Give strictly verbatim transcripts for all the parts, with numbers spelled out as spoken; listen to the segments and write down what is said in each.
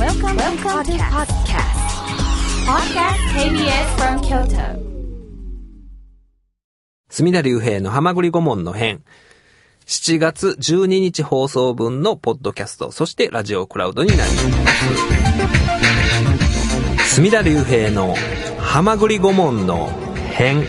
Welcome, Welcome to podcast. Podcast ケービーエス from Kyoto. 隅田隆平のはまぐり顧問の編。しちがつじゅうににち放送分のポッドキャスト、そしてラジオクラウドになります。隅田隆平のはまぐり顧問の編。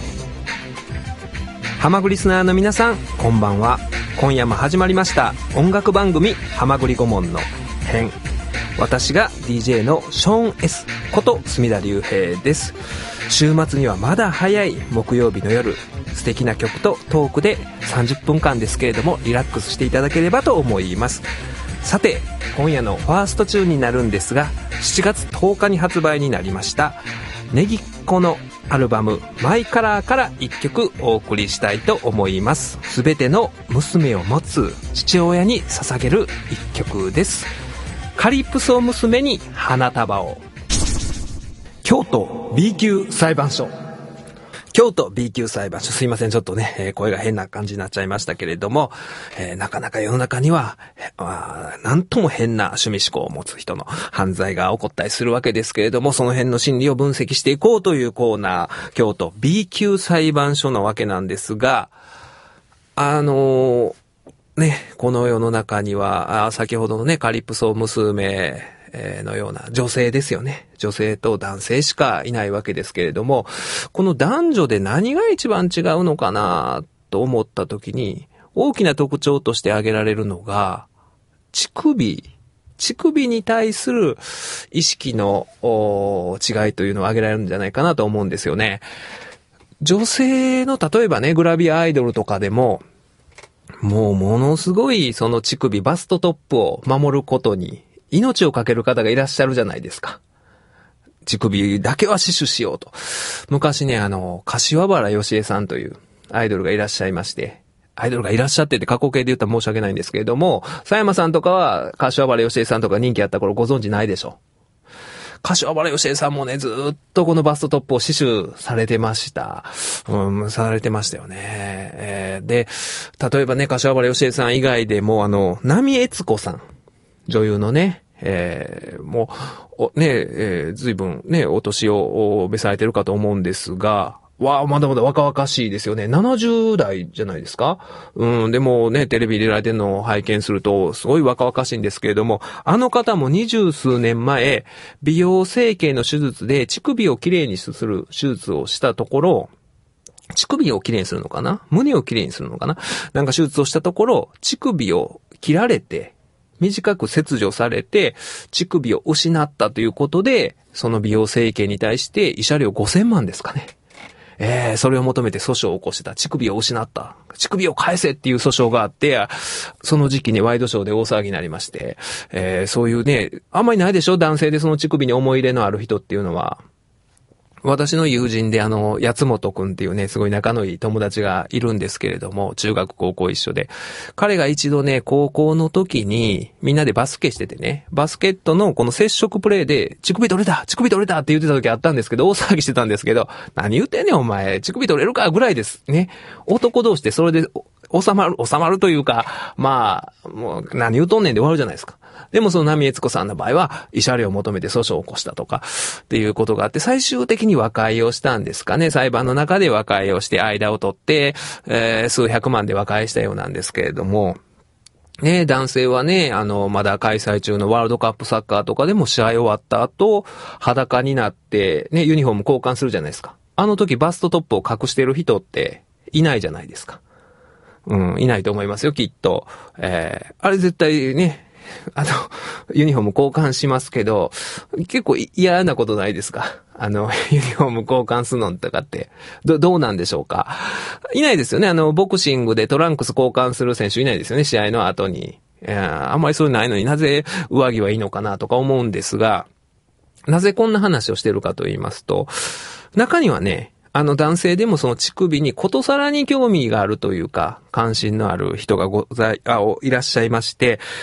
はまぐりリスナーの皆さん、こんばんは。今夜も始まりました音楽番組はまぐり顧問の編。私が ディージェー のショーン S こと隅田隆平です。週末にはまだ早い木曜日の夜、素敵な曲とトークでさんじゅっぷんかんですけれどもリラックスしていただければと思います。さて、今夜のファーストチューンになるんですが、しちがつとおかに発売になりましたネギっ子のアルバムマイカラーからいっきょくお送りしたいと思います。すべての娘を持つ父親に捧げるいっきょくです。カリプソ娘に花束を。京都 B 級裁判所。京都 B 級裁判所。すいません、ちょっとね、えー、声が変な感じになっちゃいましたけれども、えー、なかなか世の中には、まあ、なんとも変な趣味思考を持つ人の犯罪が起こったりするわけですけれども、その辺の心理を分析していこうというコーナー、京都 B 級裁判所なわけなんですが、あのー、ね、この世の中には、あ、先ほどのね、カリプソ娘のような女性ですよね。女性と男性しかいないわけですけれども、この男女で何が一番違うのかなと思った時に、大きな特徴として挙げられるのが、乳首。乳首に対する意識の違いというのを挙げられるんじゃないかなと思うんですよね。女性の例えばね、グラビアアイドルとかでも、もうものすごいその乳首、バストトップを守ることに命をかける方がいらっしゃるじゃないですか。乳首だけは死守しようと。昔ね、あの、柏原芳恵さんというアイドルがいらっしゃいまして、アイドルがいらっしゃってって過去形で言ったら申し訳ないんですけれども、佐山さんとかは柏原芳恵さんとか人気あった頃ご存知ないでしょ。柏原芳恵さんもね、ずーっとこのバストトップを死守されてました。うん、されてましたよね。えー、で、例えばね、柏原芳恵さん以外でも、あの、波悦子さん。女優のね、えー、もう、ね、えー、随分ね、お年を召されてるかと思うんですが、わあ、まだまだ若々しいですよね。ななじゅうだいじゃないですか。うん、でもね、テレビで出られてるのを拝見すると、すごい若々しいんですけれども、あの方も二十数年前、美容整形の手術で乳首をきれいにする手術をしたところ、乳首をきれいにするのかな？胸をきれいにするのかな？なんか手術をしたところ、乳首を切られて、短く切除されて、乳首を失ったということで、その美容整形に対して慰謝料ごせんまんですかね。えー、それを求めて訴訟を起こしてた。乳首を失った。乳首を返せっていう訴訟があって、その時期にワイドショーで大騒ぎになりまして、えー、そういうね、あんまりないでしょ？男性でその乳首に思い入れのある人っていうのは。私の友人であの、八本くんっていうね、すごい仲のいい友達がいるんですけれども、中学高校一緒で。彼が一度ね、高校の時に、みんなでバスケしててね、バスケットのこの接触プレーで、乳首取れた乳首取れたって言ってた時あったんですけど、大騒ぎしてたんですけど、何言ってんねんお前、乳首取れるかぐらいですね。男同士でそれで収まる、収まるというか、まあ、もう何言うとんねんで終わるじゃないですか。でもその波悦子さんの場合は、慰謝料を求めて訴訟を起こしたとか、っていうことがあって、最終的に和解をしたんですかね。裁判の中で和解をして、間を取って、えー、数百万で和解したようなんですけれども、ね、男性はね、あの、まだ開催中のワールドカップサッカーとかでも試合終わった後、裸になって、ね、ユニフォーム交換するじゃないですか。あの時バストトップを隠してる人っていないじゃないですか。うん、いないと思いますよ、きっと。えー、あれ絶対ね、あの、ユニフォーム交換しますけど、結構嫌なことないですか？あの、ユニフォーム交換するのとかって、ど、どうなんでしょうか？いないですよね。あの、ボクシングでトランクス交換する選手いないですよね、試合の後に。いや、あんまりそういうのないのになぜ上着はいいのかなとか思うんですが、なぜこんな話をしてるかと言いますと、中にはね、あの男性でもその乳首にことさらに興味があるというか、関心のある人がござい、あ、いらっしゃいまして、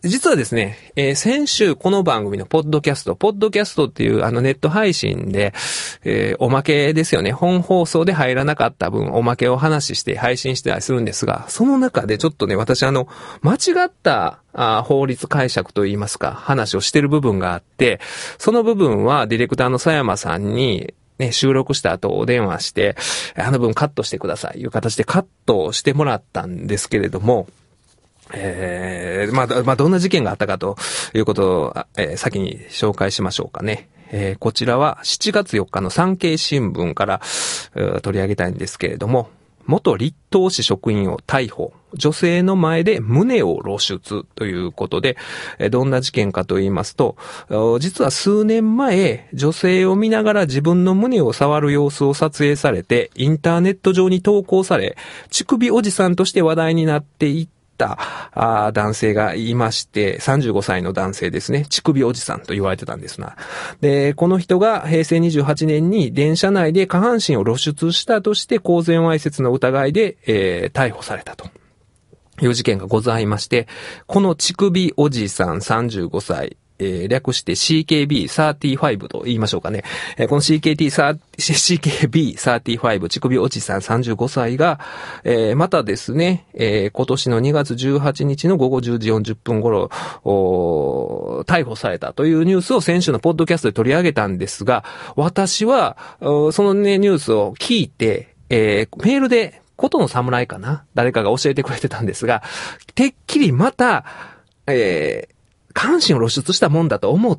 実はですね、えー、先週この番組のポッドキャスト、ポッドキャストっていうあのネット配信で、えー、おまけですよね。本放送で入らなかった分、おまけを話して配信してたりするんですが、その中でちょっとね、私あの、間違ったあ法律解釈といいますか、話をしてる部分があって、その部分はディレクターの佐山さんに、ね、収録した後お電話して、あの分カットしてくださいいう形でカットしてもらったんですけれども、えー、まあ、まあ、どんな事件があったかということを、えー、先に紹介しましょうかね。えー、こちらはしちがつよっかの産経新聞から、えー、取り上げたいんですけれども、元立東市職員を逮捕。女性の前で胸を露出ということで、どんな事件かと言いますと、実は数年前、女性を見ながら自分の胸を触る様子を撮影されて、インターネット上に投稿され、乳首おじさんとして話題になっていったあ男性がいまして、さんじゅうごさいの男性ですね。乳首おじさんと言われてたんですが。で、この人がへいせいにじゅうはちねんに電車内で下半身を露出したとして公然わいせつの疑いで、えー、逮捕されたという事件がございまして、この乳首おじさんさんじゅうごさい、えー、略して シーケービーさんじゅうご と言いましょうかね。えー、この シーケーティーさん、シーケービーさんじゅうご、乳首おじさんさんじゅうごさいが、えー、またですね、えー、今年のにがつじゅうはちにちのごごじゅうじよんじゅっぷん頃、逮捕されたというニュースを先週のポッドキャストで取り上げたんですが、私は、そのね、ニュースを聞いて、えー、メールで、ことの侍かな誰かが教えてくれてたんですが、てっきりまた、えー、下半身を露出したもんだと思って、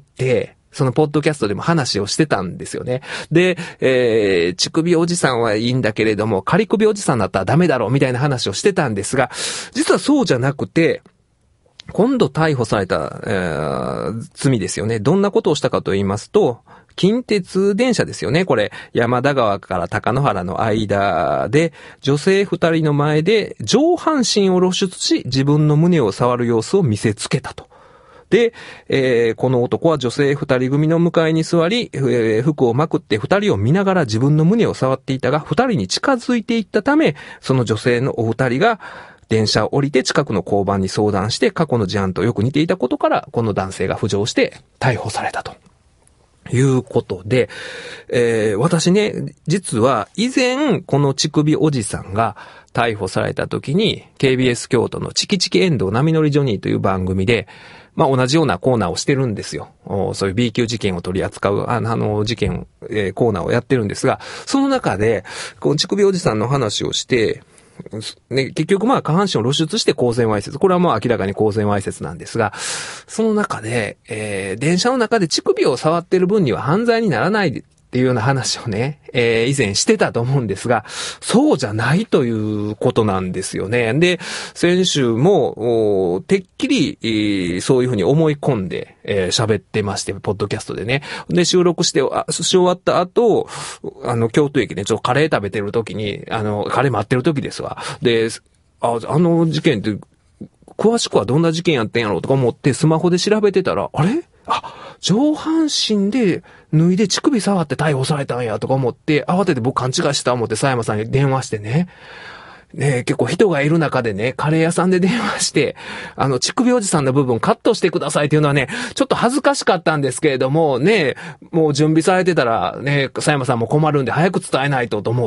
そのポッドキャストでも話をしてたんですよね。で、えー、乳首おじさんはいいんだけれども、仮首おじさんだったらダメだろうみたいな話をしてたんですが、実はそうじゃなくて、今度逮捕された、えー、罪ですよね。どんなことをしたかと言いますと、近鉄電車ですよね。これ、山田川から高野原の間で、女性二人の前で上半身を露出し、自分の胸を触る様子を見せつけたと。で、えー、この男は女性二人組の向かいに座り、えー、服をまくって二人を見ながら自分の胸を触っていたが、二人に近づいていったため、その女性のお二人が、電車を降りて近くの交番に相談して過去の事案とよく似ていたことからこの男性が浮上して逮捕されたということで、えー、私ね、実は以前この乳首おじさんが逮捕された時に ケービーエス 京都のチキチキエンドウ波乗りジョニーという番組でまあ同じようなコーナーをしてるんですよ。そういう B 級事件を取り扱うあの、あの事件、えー、コーナーをやってるんですが、その中でこの乳首おじさんの話をしてね、結局まあ下半身を露出して公然わいせつ。これはもう明らかに公然わいせつなんですが、その中で、えー、電車の中で乳首を触ってる分には犯罪にならないっていうような話をね、えー、以前してたと思うんですが、そうじゃないということなんですよね。で、先週も、てっきり、えー、そういうふうに思い込んで、えー、喋ってまして、ポッドキャストでね。で、収録して、あし終わった後、あの、京都駅でちょっとカレー食べてる時に、あの、カレー待ってる時ですわ。で、あ、あの事件って、詳しくはどんな事件やってんやろうとか思ってスマホで調べてたら、あれ？あ、上半身で脱いで乳首触って逮捕されたんやとか思って、慌てて僕勘違いしてた思って佐山さんに電話してね。ね、結構人がいる中でね、カレー屋さんで電話して、あの、乳首おじさんの部分カットしてくださいっていうのはね、ちょっと恥ずかしかったんですけれども、ね、もう準備されてたら、ね、佐山さんも困るんで早く伝えないとと思って、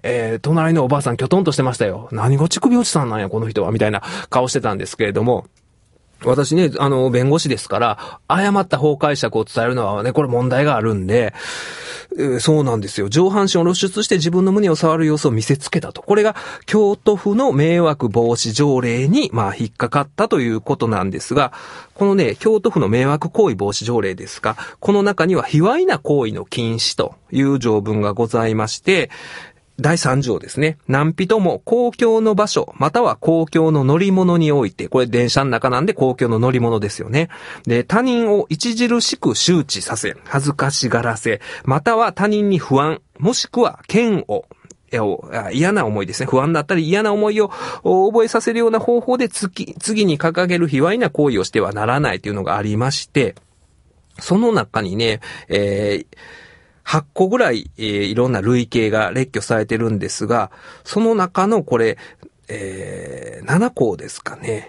えー、隣のおばあさんキョトンとしてましたよ。何が乳首おじさんなんや、この人は、みたいな顔してたんですけれども、私ね、あの、弁護士ですから、誤った法解釈を伝えるのはね、これ問題があるんで、えー、そうなんですよ。上半身を露出して自分の胸を触る様子を見せつけたと。これが京都府の迷惑防止条例に、まあ、引っかかったということなんですが、このね、京都府の迷惑行為防止条例ですが、この中には卑猥な行為の禁止という条文がございまして、だいさん条ですね。何人も公共の場所、または公共の乗り物において、これ電車の中なんで公共の乗り物ですよね。で、他人を著しく羞恥させ、恥ずかしがらせ、または他人に不安、もしくは嫌悪、嫌な思いですね。不安だったり嫌な思いを覚えさせるような方法で次、次に掲げる卑猥な行為をしてはならないというのがありまして、その中にね、えー、はっこぐらい、えー、いろんな類型が列挙されてるんですが、その中のこれ、えー、ななこですかね。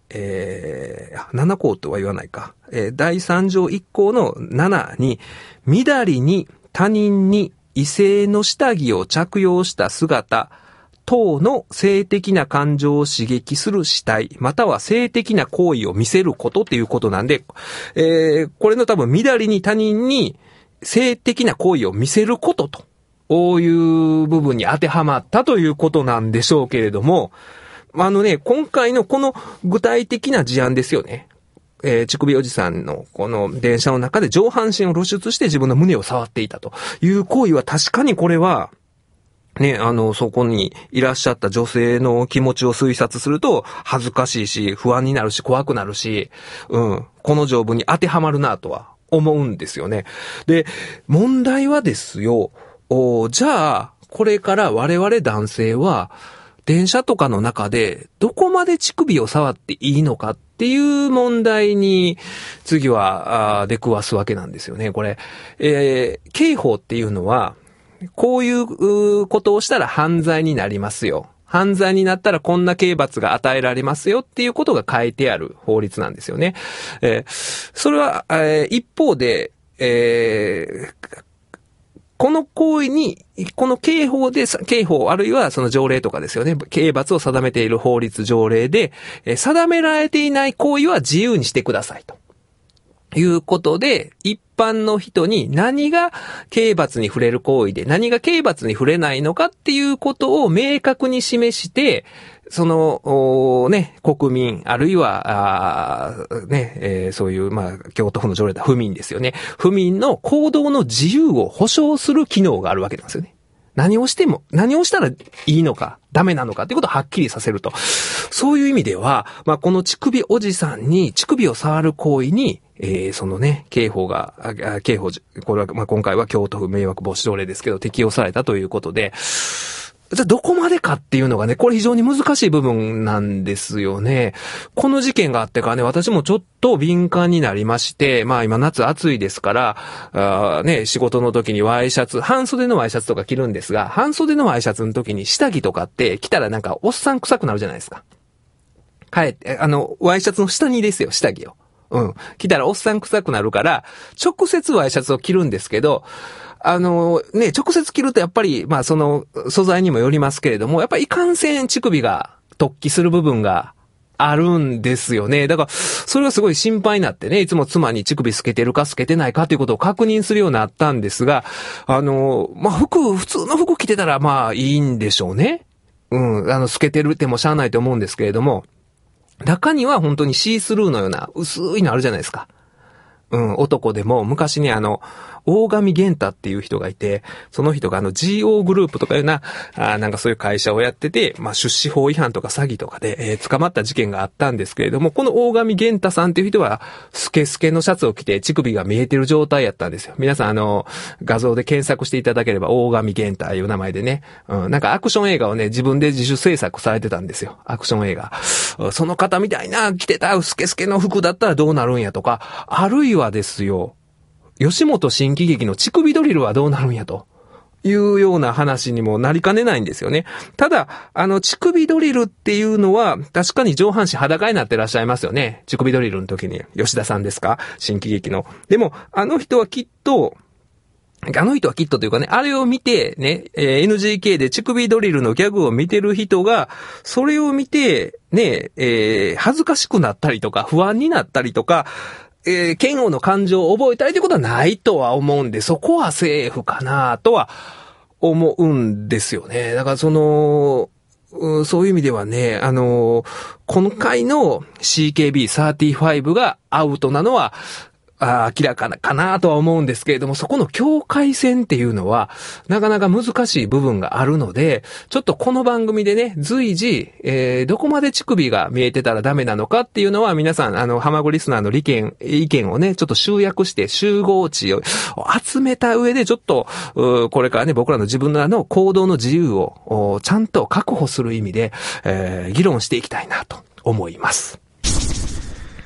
えー、なな項とは言わないか。えー、だいさん条いっ項のななに、みだりに他人に異性の下着を着用した姿等の性的な感情を刺激する死体、または性的な行為を見せることっていうことなんで、えー、これの多分みだりに他人に性的な行為を見せることと、こういう部分に当てはまったということなんでしょうけれども、あのね、今回のこの具体的な事案ですよね。えー、乳首おじさんのこの電車の中で上半身を露出して自分の胸を触っていたという行為は確かにこれは、ね、あの、そこにいらっしゃった女性の気持ちを推察すると恥ずかしいし、不安になるし、怖くなるし、うん、この条文に当てはまるなとは思うんですよね。で、問題はですよ、おじゃあ、これから我々男性は、電車とかの中でどこまで乳首を触っていいのかっていう問題に次は出くわすわけなんですよね。これ、えー、刑法っていうのはこういうことをしたら犯罪になりますよ。犯罪になったらこんな刑罰が与えられますよっていうことが書いてある法律なんですよね。えー、それは、えー、一方で、えーこの行為に、この刑法で、刑法あるいはその条例とかですよね。刑罰を定めている法律条例で、えー、定められていない行為は自由にしてくださいと。いうことで、一般の人に何が刑罰に触れる行為で、何が刑罰に触れないのかっていうことを明確に示して、その、ね、国民、あるいは、あね、えー、そういう、まあ、京都府の条例だ、府民ですよね。府民の行動の自由を保障する機能があるわけなんですよね。何をしても、何をしたらいいのか、ダメなのかっていうことをはっきりさせると。そういう意味では、まあ、この乳首おじさんに乳首を触る行為に、えー、そのね、刑法が、刑法、これは、まあ、今回は京都府迷惑防止条例ですけど、適用されたということで、じゃあどこまでかっていうのがね、これ非常に難しい部分なんですよね。この事件があってからね、私もちょっと敏感になりまして、まあ今夏暑いですから、あね、仕事の時にワイシャツ、半袖のワイシャツとか着るんですが、半袖のワイシャツの時に下着とかって着たらなんかおっさん臭くなるじゃないですか。帰って、あの、ワイシャツの下にですよ、下着を。うん。着たらおっさん臭くなるから、直接ワイシャツを着るんですけど、あのね、直接着るとやっぱり、まあその素材にもよりますけれども、やっぱりいかんせん乳首が突起する部分があるんですよね。だから、それがすごい心配になってね、いつも妻に乳首透けてるか透けてないかということを確認するようになったんですが、あの、まあ服、普通の服着てたらまあいいんでしょうね。うん、あの透けてるってもしゃあないと思うんですけれども、中には本当にシースルーのような薄いのあるじゃないですか。うん、男でも昔にあの、大神玄太っていう人がいて、その人があの ジーオー グループとかいうな、あなんかそういう会社をやってて、まあ出資法違反とか詐欺とかで、えー、捕まった事件があったんですけれども、この大神玄太さんっていう人は、スケスケのシャツを着て乳首が見えてる状態やったんですよ。皆さんあの、画像で検索していただければ、大神玄太いう名前でね、うん、なんかアクション映画をね、自分で自主制作されてたんですよ。アクション映画。その方みたいな着てたスケスケの服だったらどうなるんやとか、あるいはですよ、吉本新喜劇の乳首ドリルはどうなるんやというような話にもなりかねないんですよね。ただ、あの乳首ドリルっていうのは確かに上半身裸になってらっしゃいますよね。乳首ドリルの時に。吉田さんですか？新喜劇の。でも、あの人はきっと、あの人はきっとというかね、あれを見てね、えー、エヌジーケー で乳首ドリルのギャグを見てる人が、それを見て、ね、えー、恥ずかしくなったりとか、不安になったりとか、えー、嫌悪の感情を覚えたりということはないとは思うんで、そこはセーフかなとは思うんですよね。だからその、うそういう意味ではね、あのー、今回の シーケービーさんじゅうご がアウトなのは、あ明らかなかなとは思うんですけれども、そこの境界線っていうのはなかなか難しい部分があるので、ちょっとこの番組でね、随時、えー、どこまで乳首が見えてたらダメなのかっていうのは皆さん、あの、ハマグリスナーの意見、意見をね、ちょっと集約して集合値を集めた上で、ちょっと、これからね、僕らの自分らの行動の自由をちゃんと確保する意味で、えー、議論していきたいなと思います。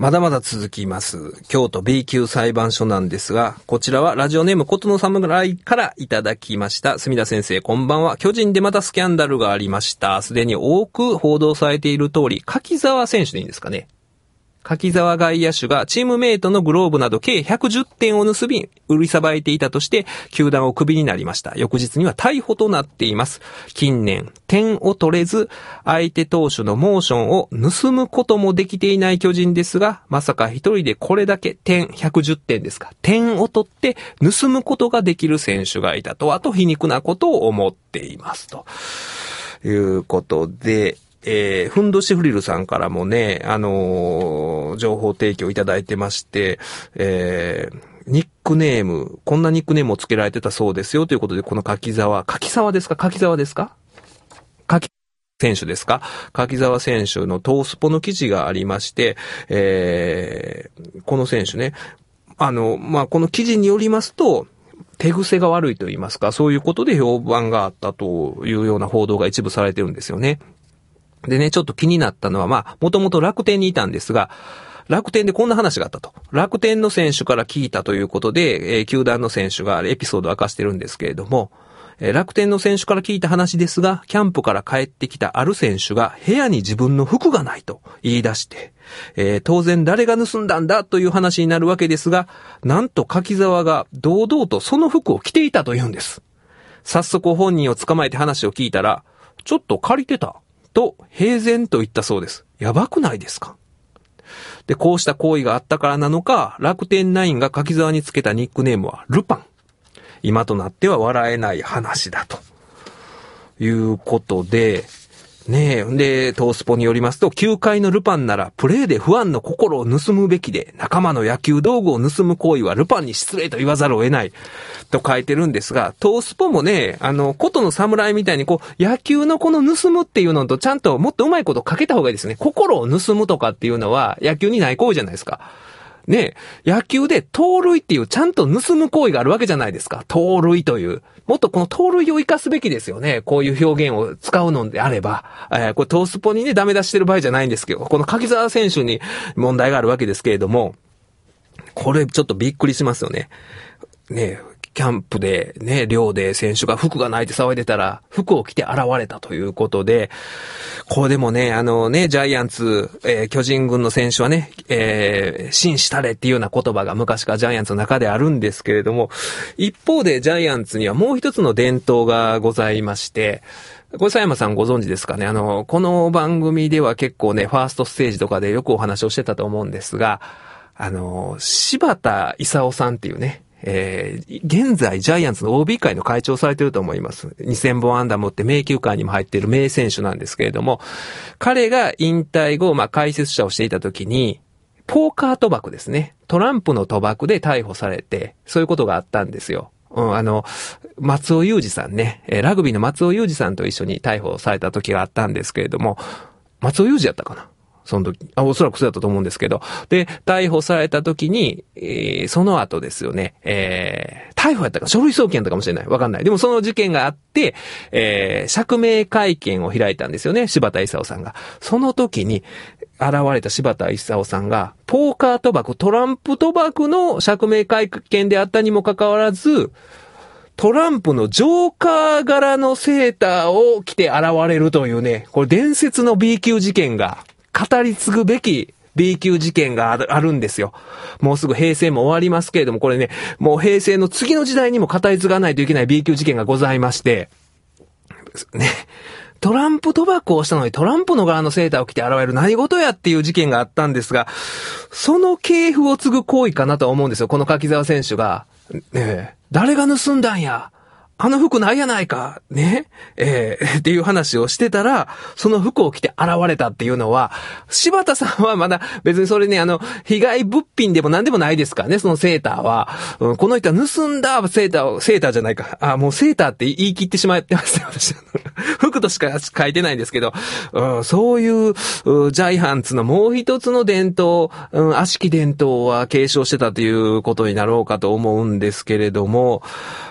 まだまだ続きます。京都 B 級裁判所なんですが、こちらはラジオネームことの侍からいただきました。墨田先生、こんばんは。巨人でまたスキャンダルがありました。すでに多く報道されている通り、柿沢選手でいいんですかね。柿沢外野手がチームメイトのグローブなど計ひゃくじゅってんを盗み、売りさばいていたとして、球団をクビになりました。翌日には逮捕となっています。近年、点を取れず、相手投手のモーションを盗むこともできていない巨人ですが、まさか一人でこれだけ点、ひゃくじゅってんですか。点を取って盗むことができる選手がいたとはと皮肉なことを思っています。ということで、えー、ふんどしフリルさんからもね、あのー、情報提供いただいてまして、えー、ニックネーム、こんなニックネームをつけられてたそうですよということで、この柿沢、柿沢ですか柿沢ですか柿選手ですか柿沢選手のトースポの記事がありまして、えー、この選手ね、あの、まあ、この記事によりますと、手癖が悪いと言いますか、そういうことで評判があったというような報道が一部されてるんですよね。でね、ちょっと気になったのは、まあ、もともと楽天にいたんですが、楽天でこんな話があったと。楽天の選手から聞いたということで、えー、球団の選手がエピソードを明かしてるんですけれども、えー、楽天の選手から聞いた話ですが、キャンプから帰ってきたある選手が部屋に自分の服がないと言い出して、えー、当然誰が盗んだんだという話になるわけですが、なんと柿沢が堂々とその服を着ていたと言うんです。早速本人を捕まえて話を聞いたら、ちょっと借りてた。と平然と言ったそうです。やばくないですか？で、こうした行為があったからなのか、楽天ナインが柿沢につけたニックネームはルパン。今となっては笑えない話だということで、ねえ、で、トースポによりますと、球界のルパンならプレーでファンの心を盗むべきで、仲間の野球道具を盗む行為はルパンに失礼と言わざるを得ないと書いてるんですが、トースポもね、あの、ことの侍みたいにこう、野球のこの盗むっていうのとちゃんともっとうまいこと書けた方がいいですね。心を盗むとかっていうのは野球にない行為じゃないですか。ねえ、野球で盗塁っていうちゃんと盗む行為があるわけじゃないですか。盗塁という。もっとこの盗塁を生かすべきですよね。こういう表現を使うのであれば。えー、これトースポにね、ダメ出してる場合じゃないんですけど、この柿沢選手に問題があるわけですけれども、これちょっとびっくりしますよね。ねえ。キャンプでね、寮で選手が服がないって騒いでたら、服を着て現れたということで、これでもね、あのね、ジャイアンツ、えー、巨人軍の選手はね、えー、紳士たれっていうような言葉が昔からジャイアンツの中であるんですけれども、一方でジャイアンツにはもう一つの伝統がございまして、これ佐山さんご存知ですかね。あの、この番組では結構ね、ファーストステージとかでよくお話をしてたと思うんですが、あの、柴田勲さんっていうね、えー、現在ジャイアンツの オービー 会の会長をされていると思います。にせんぼん安打持って名球会にも入っている名選手なんですけれども、彼が引退後、まあ、解説者をしていた時に、ポーカー賭博ですね。トランプの賭博で逮捕されて、そういうことがあったんですよ。うん、あの、松尾裕二さんね、ラグビーの松尾裕二さんと一緒に逮捕された時があったんですけれども、松尾裕二やったかなその時。あ、おそらくそうだったと思うんですけど。で、逮捕された時に、えー、その後ですよね、えー、逮捕やったか、書類送検やったかもしれない。わかんない。でもその事件があって、えー、釈明会見を開いたんですよね、柴田勲さんが。その時に、現れた柴田勲さんが、ポーカー賭博、トランプ賭博の釈明会見であったにもかかわらず、トランプのジョーカー柄のセーターを着て現れるというね、これ伝説の B 級事件が、語り継ぐべき B 級事件がある、あるんですよ。もうすぐ平成も終わりますけれども、これね、もう平成の次の時代にも語り継がないといけない B 級事件がございまして、ね、トランプ賭博をしたのにトランプの柄のセーターを着て現れる何事やっていう事件があったんですが、その系譜を継ぐ行為かなと思うんですよ。この柿沢選手が、ね、誰が盗んだんや。あの服ないやないか、ね、えー、っていう話をしてたら、その服を着て現れたっていうのは、柴田さんはまだ別にそれね、あの、被害物品でも何でもないですからね、そのセーターは。うん、この人は盗んだセーターを、セーターじゃないか。あ、もうセーターって言い切ってしまってましたよ、私。服としか書いてないんですけど、うん、そういう、うジャイアンツのもう一つの伝統、うん、悪しき伝統は継承してたということになろうかと思うんですけれども、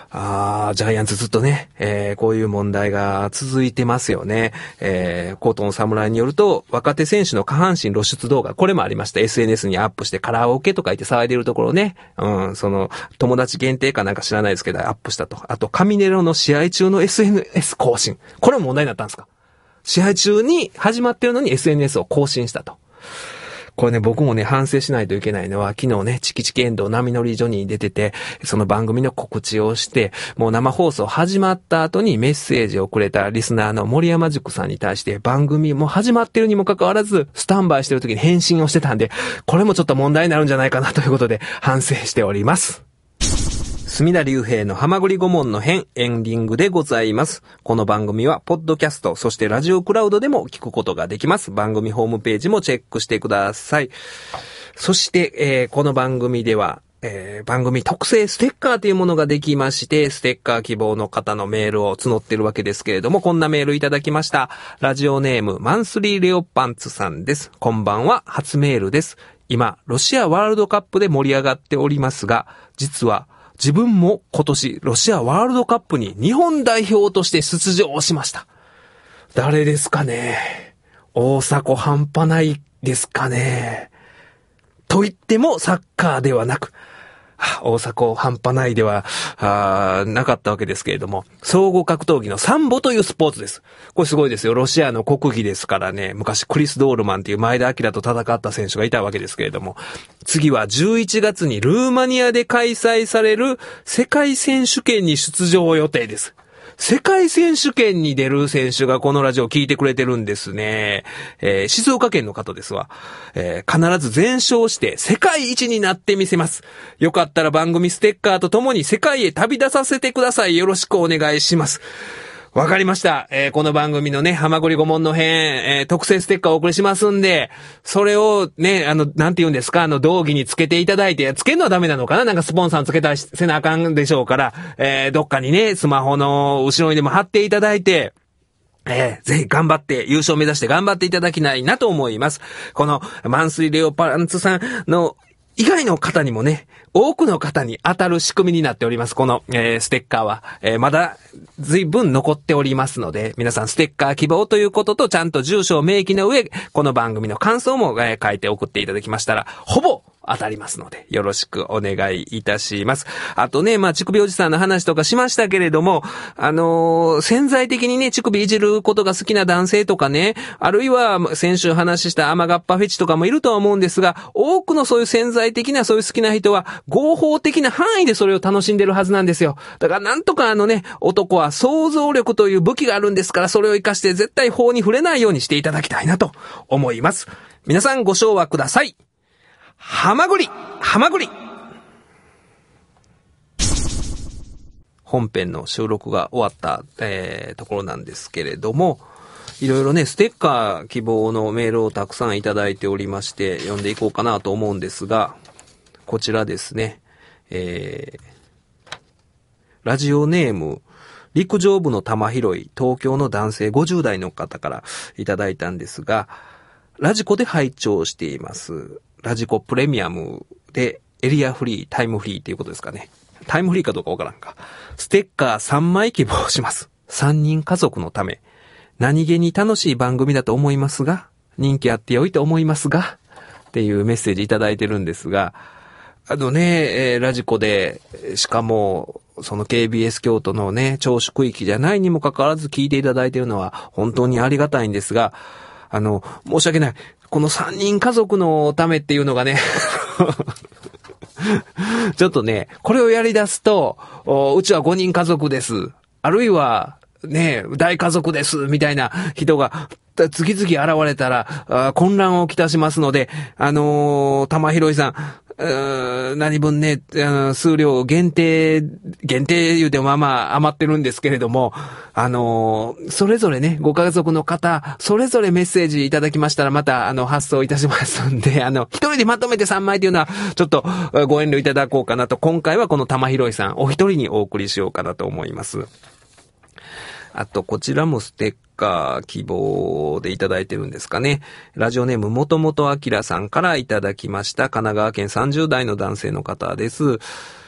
あー、ジャイアンツずっとね、えー、こういう問題が続いてますよね。えー、コートの侍によると、若手選手の下半身露出動画、これもありました。エスエヌエス にアップしてカラオケとか言って騒いでるところね、うん、その、友達限定かなんか知らないですけど、アップしたと。あと、カミネロの試合中の エスエヌエス 更新。これも問題になったんですか？試合中に始まってるのに エスエヌエス を更新したと。これね、僕もね、反省しないといけないのは、昨日ね、チキチキエンドウ波乗りジョニーに出てて、その番組の告知をして、もう生放送始まった後にメッセージをくれたリスナーの森山塾さんに対して、番組も始まってるにもかかわらず、スタンバイしてる時に返信をしてたんで、これもちょっと問題になるんじゃないかなということで、反省しております。隅田隆平のはまぐり顧問の編エンディングでございます。この番組はポッドキャスト、そしてラジオクラウドでも聞くことができます。番組ホームページもチェックしてください。そして、えー、この番組では、えー、番組特製ステッカーというものができまして、ステッカー希望の方のメールを募ってるわけですけれども、こんなメールいただきました。ラジオネームマンスリーレオパンツさんです。こんばんは、初メールです。今、ロシアワールドカップで盛り上がっておりますが、実は、自分も今年ロシアワールドカップに日本代表として出場しました。誰ですかね。大迫半端ないですかね。と言ってもサッカーではなく、大迫半端ないではあなかったわけですけれども、総合格闘技のサンボというスポーツです。これすごいですよ。ロシアの国技ですからね。昔クリス・ドールマンっていう前田明と戦った選手がいたわけですけれども、次はじゅういちがつにルーマニアで開催される世界選手権に出場予定です。世界選手権に出る選手がこのラジオを聞いてくれてるんですね。えー、静岡県の方ですわ。えー、必ず全勝して世界一になってみせます。よかったら番組ステッカーとともに世界へ旅立たせてください。よろしくお願いします。わかりました。えー、この番組のね、はまぐり顧問の編、えー、特製ステッカーをお送りしますんで、それをね、あの、なんて言うんですか、あの、道着につけていただいて、つけるのはダメなのかな？なんかスポンサーつけたりせなあかんでしょうから、えー、どっかにね、スマホの後ろにでも貼っていただいて、えー、ぜひ頑張って、優勝目指して頑張っていただきたいなと思います。この、マンスリーレオパンツさんの、以外の方にもね、多くの方に当たる仕組みになっております。この、えー、ステッカーは、えー、まだ随分残っておりますので、皆さんステッカー希望ということと、ちゃんと住所を明記の上、この番組の感想も、えー、書いて送っていただきましたら、ほぼ当たりますので、よろしくお願いいたします。あとね、まあ、乳首おじさんの話とかしましたけれども、あのー、潜在的にね、乳首いじることが好きな男性とかね、あるいは先週話した甘がっぱフェチとかもいるとは思うんですが、多くのそういう潜在的なそういう好きな人は、合法的な範囲でそれを楽しんでるはずなんですよ。だからなんとかあのね、男は想像力という武器があるんですから、それを活かして絶対法に触れないようにしていただきたいなと思います。皆さんご唱和ください。はまぐりはまぐり本編の収録が終わった、えー、ところなんですけれども、いろいろね、ステッカー希望のメールをたくさんいただいておりまして、読んでいこうかなと思うんですが、こちらですね、えー、ラジオネーム、陸上部の玉拾い、東京の男性ごじゅう代の方からいただいたんですが、ラジコで拝聴しています。ラジコプレミアムでエリアフリー、タイムフリーっていうことですかね。タイムフリーかどうかわからんか。ステッカーさんまい希望します。さんにん家族のため。何気に楽しい番組だと思いますが、人気あって良いと思いますが、っていうメッセージいただいてるんですが、あのね、えー、ラジコで、しかも、その ケービーエス 京都のね、聴取区域じゃないにもかかわらず聞いていただいているのは本当にありがたいんですが、あの、申し訳ない。このさんにん家族のためっていうのがね、ちょっとね、これをやり出すと、うちはごにん家族です。あるいは、ね、大家族です。みたいな人が、次々現れたら、混乱をきたしますので、あのー、玉広さん、何分ね、数量限定、限定言うてもまあまあ余ってるんですけれども、あのー、それぞれね、ご家族の方、それぞれメッセージいただきましたらまた、あの、発送いたしますんで、あの、一人でまとめてさんまいというのは、ちょっとご遠慮いただこうかなと、今回はこの玉広さん、お一人にお送りしようかなと思います。あと、こちらもステッカー希望でいただいてるんですかね。ラジオネームもともとあきらさんからいただきました。神奈川県さんじゅう代の男性の方です。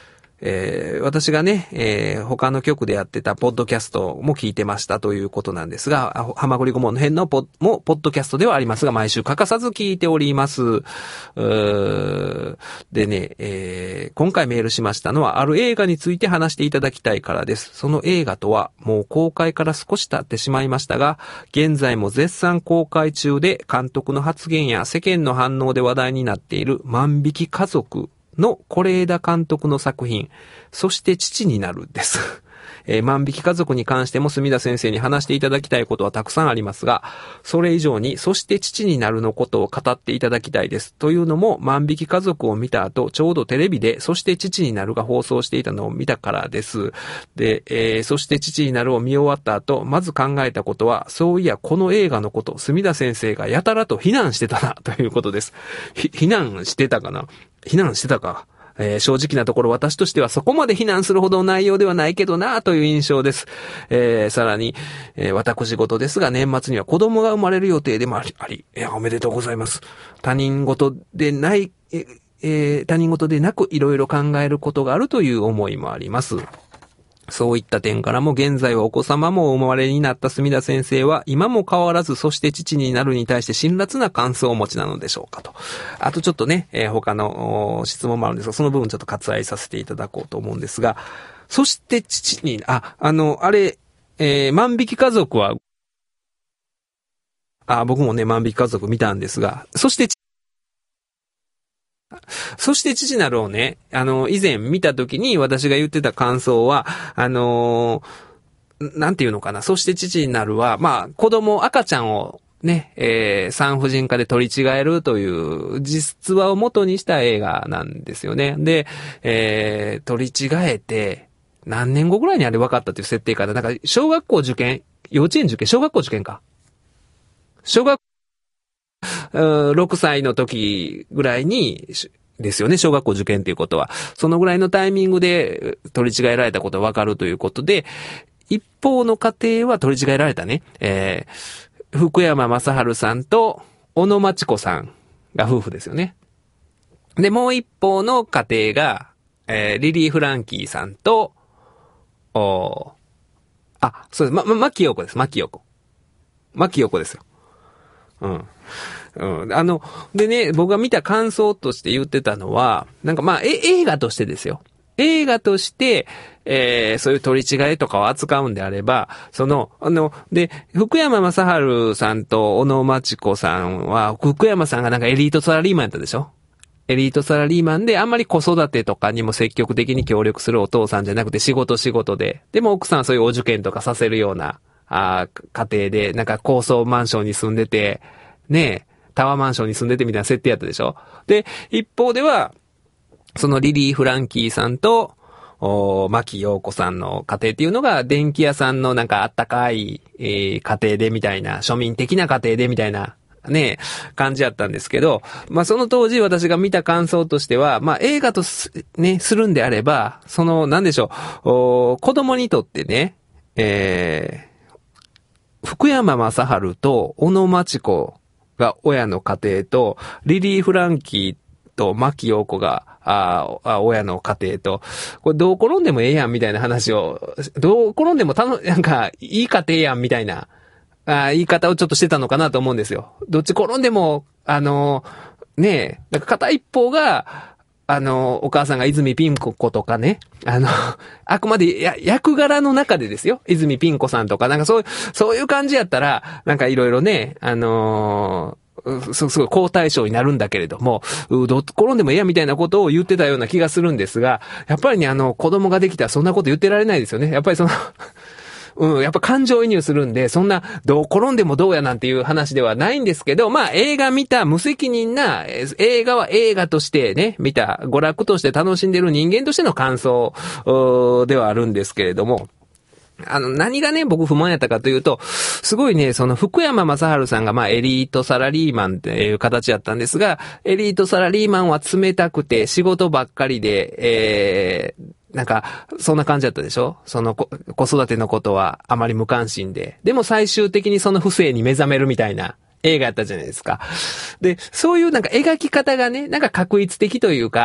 えー、私がね、えー、他の局でやってたポッドキャストも聞いてましたということなんですが、はまぐり顧問の編のポもポッドキャストではありますが、毎週欠かさず聞いております。うーでね、えー、今回メールしましたのは、ある映画について話していただきたいからです。その映画とは、もう公開から少し経ってしまいましたが、現在も絶賛公開中で、監督の発言や世間の反応で話題になっている万引き家族の是枝監督の作品、そして父になるです。えー、万引き家族に関しても墨田先生に話していただきたいことはたくさんありますが、それ以上に、そして父になるのことを語っていただきたいです。というのも、万引き家族を見た後、ちょうどテレビで、そして父になるが放送していたのを見たからです。で、えー、そして父になるを見終わった後、まず考えたことは、そういや、この映画のこと、墨田先生がやたらと非難してたな、ということです。ひ、非難してたかな非難してたか。えー、正直なところ私としてはそこまで非難するほどの内容ではないけどなという印象です。えー、さらに、えー、私事ですが年末には子供が生まれる予定でもあり、ありえー、おめでとうございます。他人事でない、えー、他人事でなくいろいろ考えることがあるという思いもあります。そういった点からも現在はお子様もお生まれになった墨田先生は今も変わらずそして父になるに対して辛辣な感想をお持ちなのでしょうかと。あとちょっとね、えー、他の質問もあるんですが、その部分ちょっと割愛させていただこうと思うんですが、そして父に、あ、あの、あれ、えー、万引き家族は、あ、僕もね、万引き家族見たんですが、そしてそして父なるをね、あの、以前見た時に私が言ってた感想は、あのー、なんていうのかな、そして父になるは、まあ、子供、赤ちゃんをね、えー、産婦人科で取り違えるという実話を元にした映画なんですよね。で、えー、取り違えて、何年後ぐらいにあれ分かったという設定かな。なんか、小学校受験、幼稚園受験、小学校受験か。小学ろくさいの時ぐらいに、ですよね、小学校受験ということは。そのぐらいのタイミングで取り違えられたことがわかるということで、一方の家庭は取り違えられたね、えー、福山雅治さんと小野真知子さんが夫婦ですよね。で、もう一方の家庭が、えー、リリー・フランキーさんと、おあ、そうです、ま、ま、牧陽子です、牧陽子。牧陽子ですよ。うん。うん。あの、でね、僕が見た感想として言ってたのは、なんかまあ、え、映画としてですよ。映画として、えー、そういう取り違いとかを扱うんであれば、その、あの、で、福山雅治さんと小野真知子さんは、福山さんがなんかエリートサラリーマンやったでしょ？エリートサラリーマンであんまり子育てとかにも積極的に協力するお父さんじゃなくて仕事仕事で、でも奥さんはそういうお受験とかさせるような、あ家庭で、なんか高層マンションに住んでて、ねえ、タワーマンションに住んでてみたいな設定やったでしょ。で、一方では、そのリリー・フランキーさんと、お牧陽子さんの家庭っていうのが、電気屋さんのなんかあったかい、えー、家庭でみたいな、庶民的な家庭でみたいな、ね、感じやったんですけど、まあその当時私が見た感想としては、まあ映画とす、ね、するんであれば、その、なんでしょう、お子供にとってね、えー、福山雅治と小野真知子が親の家庭と、リリー・フランキーと牧陽子が、ああ、親の家庭と、これどう転んでもええやんみたいな話を、どう転んでもたの、なんか、いい家庭やんみたいな、あ言い方をちょっとしてたのかなと思うんですよ。どっち転んでも、あの、ねえ、なんか片一方が、あの、お母さんが泉ピン子とかね、あの、あくまでや役柄の中でですよ。泉ピン子さんとか、なんかそういう、そういう感じやったら、なんかいろいろね、あのー、すごい好対象になるんだけれども、どっ転んでもええやみたいなことを言ってたような気がするんですが、やっぱりね、あの、子供ができたらそんなこと言ってられないですよね。やっぱりその、うん、やっぱ感情移入するんで、そんな、どう転んでもどうやなんていう話ではないんですけど、まあ映画見た無責任な、映画は映画としてね、見た、娯楽として楽しんでる人間としての感想ではあるんですけれども、あの、何がね、僕不満やったかというと、すごいね、その福山雅治さんがまあエリートサラリーマンっていう形やったんですが、エリートサラリーマンは冷たくて仕事ばっかりで、えー、なんか、そんな感じだったでしょ？その子、子育てのことはあまり無関心で。でも最終的にその不正に目覚めるみたいな映画やったじゃないですか。で、そういうなんか描き方がね、なんか確一的というか、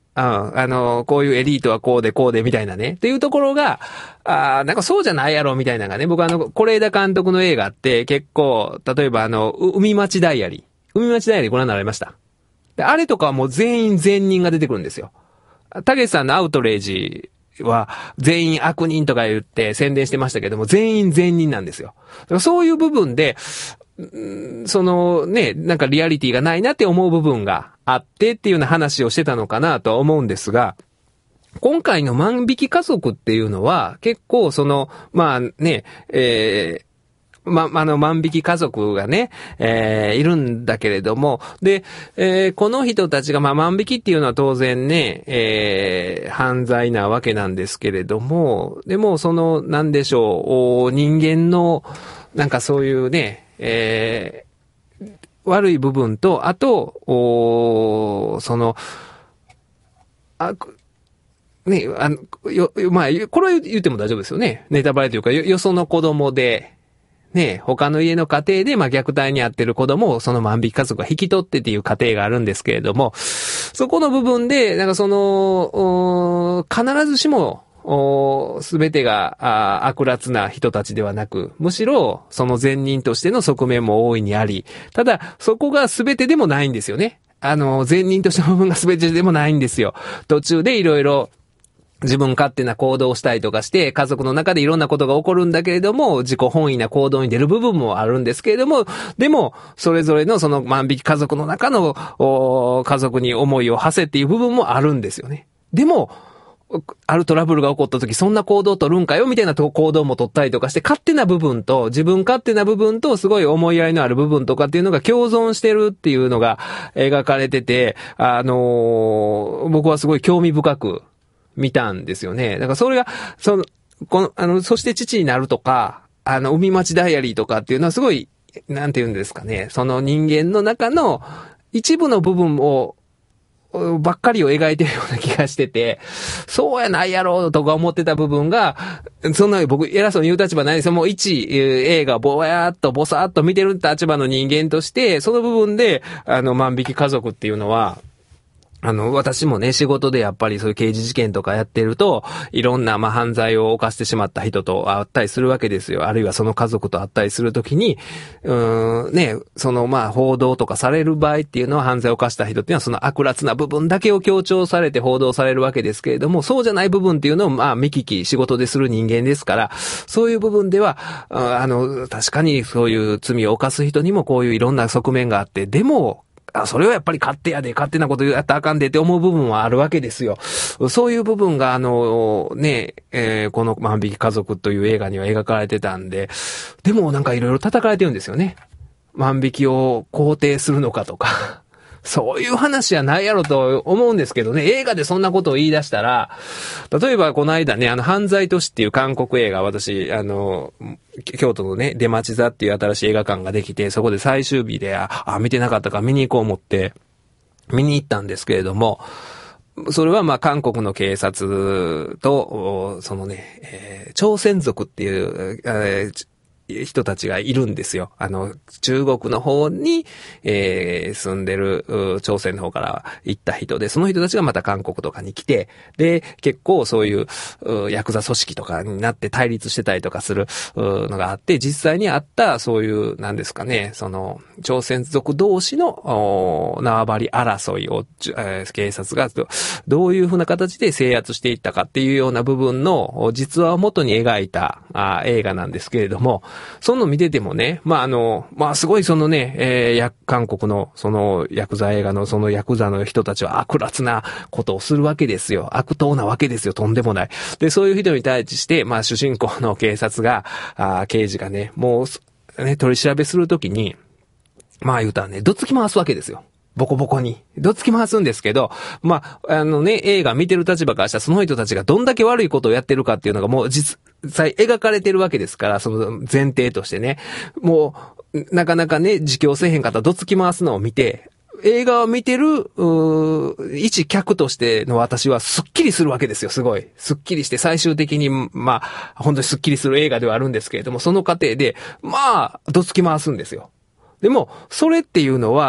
うん、あの、こういうエリートはこうでこうでみたいなね。っていうところが、あなんかそうじゃないやろみたいなのがね、僕あの、是枝監督の映画って結構、例えばあの、海町ダイアリー。海町ダイアリーご覧になられました？であれとかはもう全員善人が出てくるんですよ。たけしさんのアウトレイジは全員悪人とか言って宣伝してましたけども、全員善人なんですよ。だからそういう部分で、そのね、なんかリアリティがないなって思う部分があってっていうような話をしてたのかなとは思うんですが、今回の万引き家族っていうのは結構その、まあね、えー、ま、あの、万引き家族がね、えー、いるんだけれども、で、えー、この人たちが、まあ、万引きっていうのは当然ね、えー、犯罪なわけなんですけれども、でも、その、なんでしょう、人間の、なんかそういうね、えー、悪い部分と、あと、おその、あ、ね、あの、よ、まあ、これは言っても大丈夫ですよね。ネタバレというか、よ、よその子供で、ね、他の家の家庭で、まあ、虐待に遭ってる子供をその万引き家族が引き取ってっていう家庭があるんですけれども、そこの部分で、なんかその、必ずしも、すべてが悪辣な人たちではなく、むしろその善人としての側面も大いにあり、ただそこがすべてでもないんですよね。あの、善人としての部分がすべてでもないんですよ。途中でいろいろ自分勝手な行動をしたりとかして、家族の中でいろんなことが起こるんだけれども、自己本位な行動に出る部分もあるんですけれども、でも、それぞれのその万引き家族の中の家族に思いを馳せっていう部分もあるんですよね。でも、あるトラブルが起こった時そんな行動を取るんかよみたいな行動も取ったりとかして、勝手な部分と自分勝手な部分とすごい思いやりのある部分とかっていうのが共存してるっていうのが描かれてて、あのー、僕はすごい興味深く見たんですよね。だからそれが、その、この、あの、そして父になるとか、あの、海町ダイアリーとかっていうのはすごい、なんて言うんですかね、その人間の中の一部の部分を、ばっかりを描いてるような気がしてて、そうやないやろとか思ってた部分が、そんな僕偉そうに言う立場ないですよ。もう一映画ぼやーっとぼさーっと見てる立場の人間として、その部分で、あの万引き家族っていうのは、あの、私もね、仕事でやっぱりそういう刑事事件とかやってると、いろんな、まあ、犯罪を犯してしまった人と会ったりするわけですよ。あるいはその家族と会ったりするときに、うーん、ね、その、まあ、報道とかされる場合っていうのは、犯罪を犯した人っていうのは、その悪辣な部分だけを強調されて報道されるわけですけれども、そうじゃない部分っていうのを、まあ、見聞き、仕事でする人間ですから、そういう部分では、あの、確かにそういう罪を犯す人にもこういういろんな側面があって、でも、あ、それはやっぱり勝手やで、勝手なことやったらあかんでって思う部分はあるわけですよ。そういう部分が、あの、ね、えー、この万引き家族という映画には描かれてたんで、でもなんかいろいろ叩かれてるんですよね。万引きを肯定するのかとか。そういう話はないやろと思うんですけどね、映画でそんなことを言い出したら、例えばこの間ね、あの、犯罪都市っていう韓国映画、私、あの、京都のね、出町座っていう新しい映画館ができて、そこで最終日で、あ、あ見てなかったから見に行こう思って、見に行ったんですけれども、それはまあ韓国の警察と、そのね、えー、朝鮮族っていう、えー人たちがいるんですよ。あの、中国の方に、えー、住んでる、朝鮮の方から行った人で、その人たちがまた韓国とかに来て、で、結構そういう、ヤクザ組織とかになって対立してたりとかするのがあって、実際にあったそういう、なんですかね、その、朝鮮族同士の縄張り争いを、えー、警察がどういうふうな形で制圧していったかっていうような部分の実話を元に描いたあ映画なんですけれども、その見ててもね、まあ、あの、まあ、すごいそのね、えー、や、韓国のそのヤクザ映画のそのヤクザの人たちは悪辣なことをするわけですよ。悪党なわけですよ。とんでもない。で、そういう人に対して、まあ、主人公の警察が、あ刑事がね、もう、ね、取り調べするときに、まあ言うたらね、どつき回すわけですよ。ボコボコに。どつき回すんですけど、まあ、あのね、映画見てる立場からしたらその人たちがどんだけ悪いことをやってるかっていうのがもう実際描かれてるわけですから、その前提としてね。もう、なかなかね、自供せえへんかったらどつき回すのを見て、映画を見てる、一客としての私はスッキリするわけですよ、すごい。スッキリして最終的に、まあ、本当にスッキリする映画ではあるんですけれども、その過程で、まあ、どつき回すんですよ。でも、それっていうのは、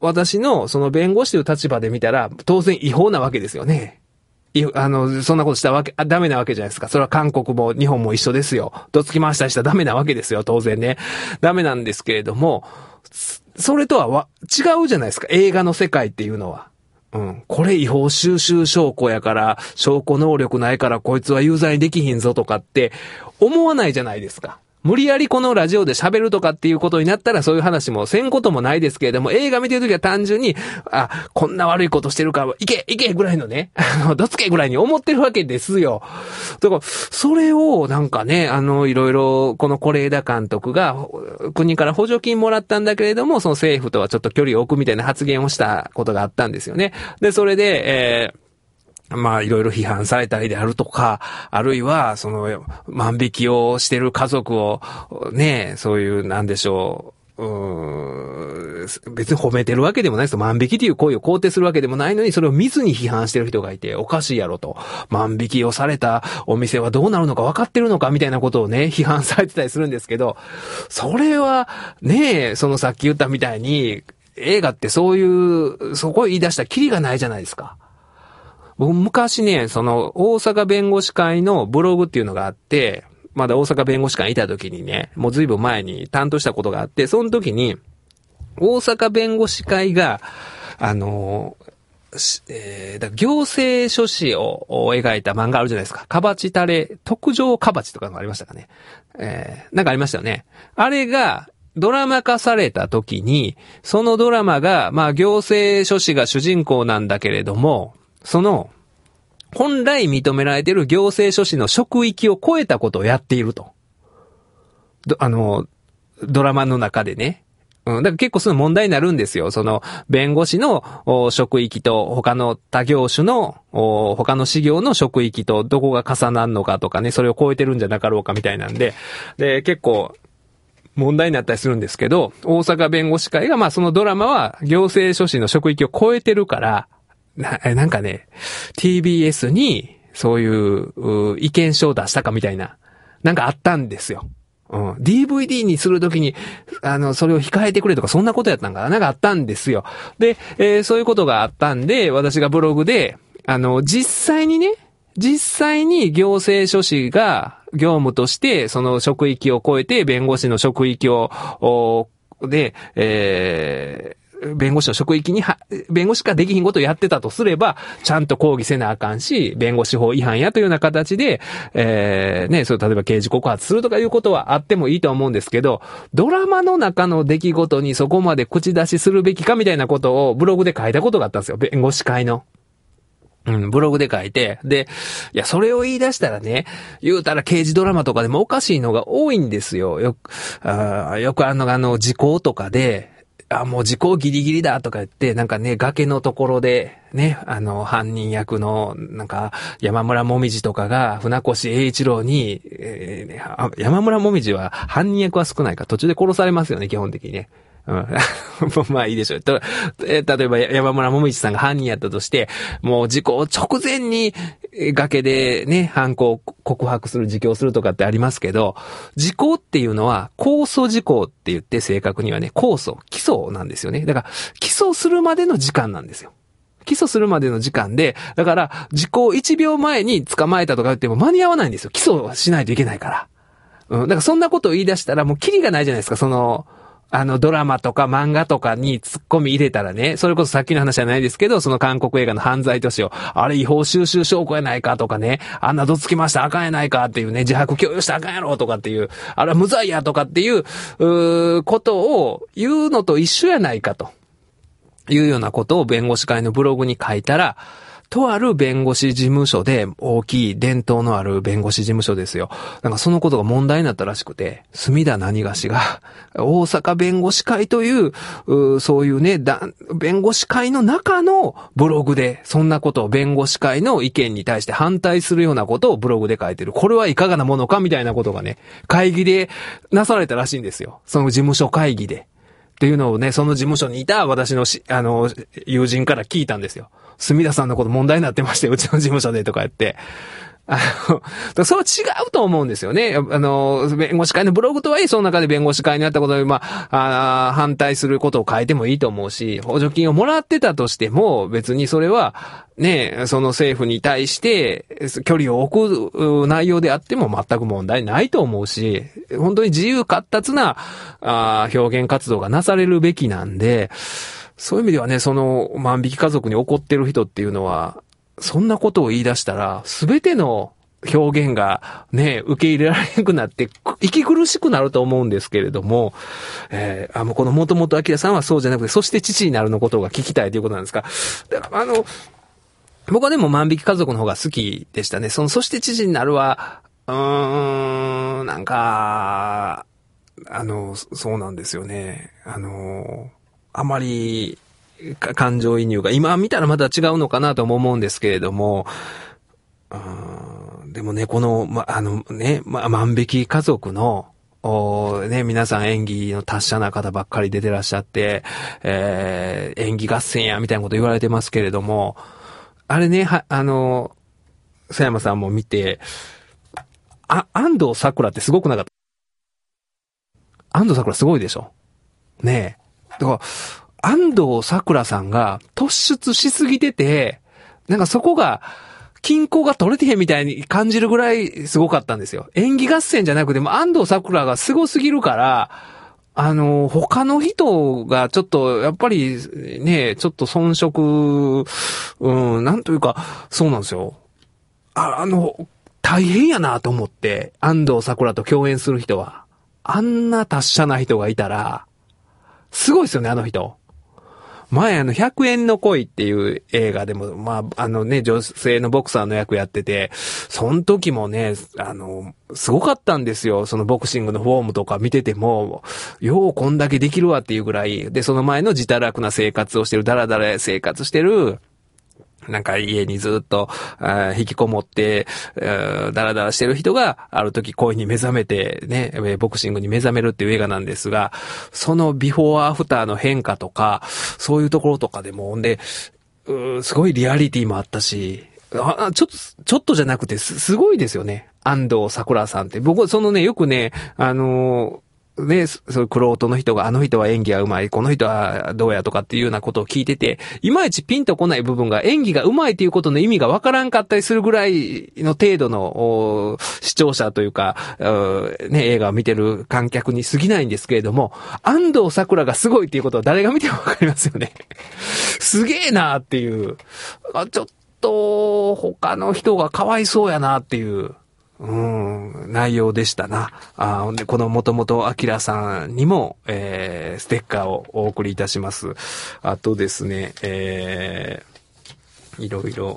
私のその弁護士という立場で見たら、当然違法なわけですよね。い、あの、そんなことしたわけ、あ、ダメなわけじゃないですか。それは韓国も日本も一緒ですよ。どつき回したりしたらダメなわけですよ、当然ね。ダメなんですけれども、それとはわ違うじゃないですか、映画の世界っていうのは。うん。これ違法収集証拠やから、証拠能力ないからこいつは有罪にできひんぞとかって思わないじゃないですか。無理やりこのラジオで喋るとかっていうことになったらそういう話もせんこともないですけれども、映画見てるときは単純に、あ、こんな悪いことしてるから、いけ、いけぐらいのね、あの、どつけぐらいに思ってるわけですよ。だから、それをなんかね、あの、いろいろ、この是枝監督が、国から補助金もらったんだけれども、その政府とはちょっと距離を置くみたいな発言をしたことがあったんですよね。で、それで、えーまあ、いろいろ批判されたりであるとか、あるいは、その、万引きをしてる家族を、ね、そういう、なんでしょう、うーん、別に褒めてるわけでもないですよ。万引きという行為を肯定するわけでもないのに、それを見ずに批判してる人がいて、おかしいやろと。万引きをされたお店はどうなるのか分かってるのかみたいなことをね、批判されてたりするんですけど、それは、ね、そのさっき言ったみたいに、映画ってそういう、そこを言い出したらキリがないじゃないですか。僕昔ね、その大阪弁護士会のブログっていうのがあって、まだ大阪弁護士会にいた時にね、もうずいぶん前に担当したことがあって、その時に大阪弁護士会が、あの、えー、だ行政書士を描いた漫画あるじゃないですか。カバチタレ、特上カバチとかがありましたかね。えー、なんかありましたよね。あれが、ドラマ化された時に、そのドラマが、まあ行政書士が主人公なんだけれども、その、本来認められている行政書士の職域を超えたことをやっていると。あの、ドラマの中でね。うん、だから結構その問題になるんですよ。その、弁護士の職域と他の他業種の他の事業の職域とどこが重なるのかとかね、それを超えてるんじゃなかろうかみたいなんで、で、結構、問題になったりするんですけど、大阪弁護士会がまあそのドラマは行政書士の職域を超えてるから、な、なんかね、ティービーエス に、そういう、う意見書を出したかみたいな、なんかあったんですよ。うん。ディーブイディー にするときに、あの、それを控えてくれとか、そんなことやったんかななんかあったんですよ。で、えー、そういうことがあったんで、私がブログで、あの、実際にね、実際に行政書士が、業務として、その職域を超えて、弁護士の職域を、で、えー、弁護士の職域には、弁護士ができひんことをやってたとすれば、ちゃんと抗議せなあかんし、弁護士法違反やというような形で、えー、ね、そう、例えば刑事告発するとかいうことはあってもいいと思うんですけど、ドラマの中の出来事にそこまで口出しするべきかみたいなことをブログで書いたことがあったんですよ。弁護士会の。うん、ブログで書いて、で、いや、それを言い出したらね、言うたら刑事ドラマとかでもおかしいのが多いんですよ。よく、あよくあの、あの、時効とかで、あ、もう時効ギリギリだとか言って、なんかね、崖のところで、ね、あの、犯人役の、なんか、山村もみじとかが、船越英一郎に、えー、山村もみじは、犯人役は少ないから、途中で殺されますよね、基本的にね。うん、まあいいでしょう。と、えー、例えば山村もみじさんが犯人やったとして、もう事故直前に崖でね、犯行を告白する、自供するとかってありますけど、事故っていうのは控訴事項って言って正確にはね、控訴、起訴なんですよね。だから、起訴するまでの時間なんですよ。起訴するまでの時間で、だから、時効いちびょうまえに捕まえたとか言っても間に合わないんですよ。起訴しないといけないから。うん。だからそんなことを言い出したらもうキリがないじゃないですか、その、あのドラマとか漫画とかに突っ込み入れたらね、それこそさっきの話じゃないですけど、その韓国映画の犯罪都市を、あれ違法収集証拠やないかとかね、あんなどつきましたあかんやないかっていうね、自白共有したらあかんやろとかっていう、あれは無罪やとかっていう、うーことを言うのと一緒やないかというようなことを弁護士会のブログに書いたら、とある弁護士事務所で、大きい伝統のある弁護士事務所ですよ。なんかそのことが問題になったらしくて、隅田何がしが、大阪弁護士会という、うそういうね、だ、弁護士会の中のブログで、そんなことを弁護士会の意見に対して反対するようなことをブログで書いてる。これはいかがなものかみたいなことがね、会議でなされたらしいんですよ。その事務所会議で。っていうのをね、その事務所にいた私のし、あの、友人から聞いたんですよ。隅田さんのこと問題になってまして、うちの事務所でとか言って。 あの、それは違うと思うんですよね。あの、弁護士会のブログとはいえ、その中で弁護士会にあったことに、まあ、あ反対することを書いてもいいと思うし、補助金をもらってたとしても、別にそれは、ね、その政府に対して、距離を置く内容であっても全く問題ないと思うし、本当に自由闊達なあ表現活動がなされるべきなんで、そういう意味ではね、その万引き家族に怒ってる人っていうのは、そんなことを言い出したら、すべての表現がね、受け入れられなくなって、息苦しくなると思うんですけれども、えー、あの、この元々明さんはそうじゃなくて、そして父になるのことが聞きたいということなんですか。だから、あの、僕はでも万引き家族の方が好きでしたね。その、そして父になるは、うーん、なんか、あの、そうなんですよね。あの、あまり、感情移入が今見たらまた違うのかなとも思うんですけれども、うーんでもね、この、ま、あのね、ま、万引き家族の、おね、皆さん演技の達者な方ばっかり出てらっしゃって、えー、演技合戦やみたいなこと言われてますけれども、あれね、は、あの、佐山さんも見て、あ、安藤サクラってすごくなかった？安藤サクラすごいでしょ？ねえ。だから、安藤サクラさんが突出しすぎてて、なんかそこが、均衡が取れてへんみたいに感じるぐらいすごかったんですよ。演技合戦じゃなくても安藤サクラがすごすぎるから、あの、他の人がちょっと、やっぱりね、ちょっと遜色、うん、なんというか、そうなんですよ。あ、あの、大変やなと思って、安藤サクラと共演する人は。あんな達者な人がいたら、すごいですよね、あの人。前あの、ひゃくえんの恋っていう映画でも、まあ、あのね、女性のボクサーの役やってて、その時もね、あの、すごかったんですよ。そのボクシングのフォームとか見てても、ようこんだけできるわっていうぐらい。で、その前の自堕落な生活をしてる、だらだら生活してる、なんか家にずっと引きこもって、ダラダラしてる人がある時恋に目覚めてね、ボクシングに目覚めるっていう映画なんですが、そのビフォーアフターの変化とか、そういうところとかでも、んで、すごいリアリティもあったし、あちょっと、ちょっとじゃなくてす、すごいですよね。安藤サクラさんって。僕、そのね、よくね、あのー、ね、そういうクロートの人が、あの人は演技が上手い、この人はどうやとかっていうようなことを聞いてて、いまいちピンとこない部分が演技が上手いっていうことの意味がわからんかったりするぐらいの程度の視聴者というか、ね、映画を見てる観客に過ぎないんですけれども、安藤サクラがすごいっていうことは誰が見てもわかりますよね。すげえなーっていう。ちょっと、他の人がかわいそうやなっていう。うん、内容でしたな。あでこのもともとアキラさんにも、えー、ステッカーをお送りいたします。あとですね、えー、いろいろ。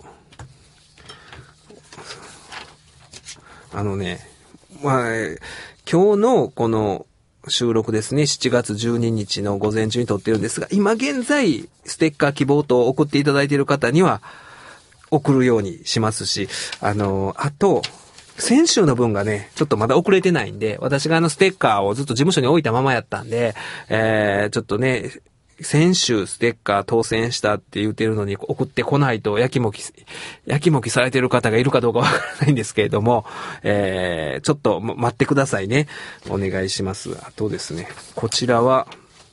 あのね、まあ、今日のこの収録ですね、しちがつじゅうににちの午前中に撮ってるんですが、今現在、ステッカー希望と送っていただいている方には、送るようにしますし、あの、あと、先週の分がね、ちょっとまだ遅れてないんで、私があのステッカーをずっと事務所に置いたままやったんで、えー、ちょっとね、先週ステッカー当選したって言ってるのに送ってこないと、やきもき、やきもきされてる方がいるかどうかわからないんですけれども、えー、ちょっと待ってくださいね。お願いします。あとですね、こちらは、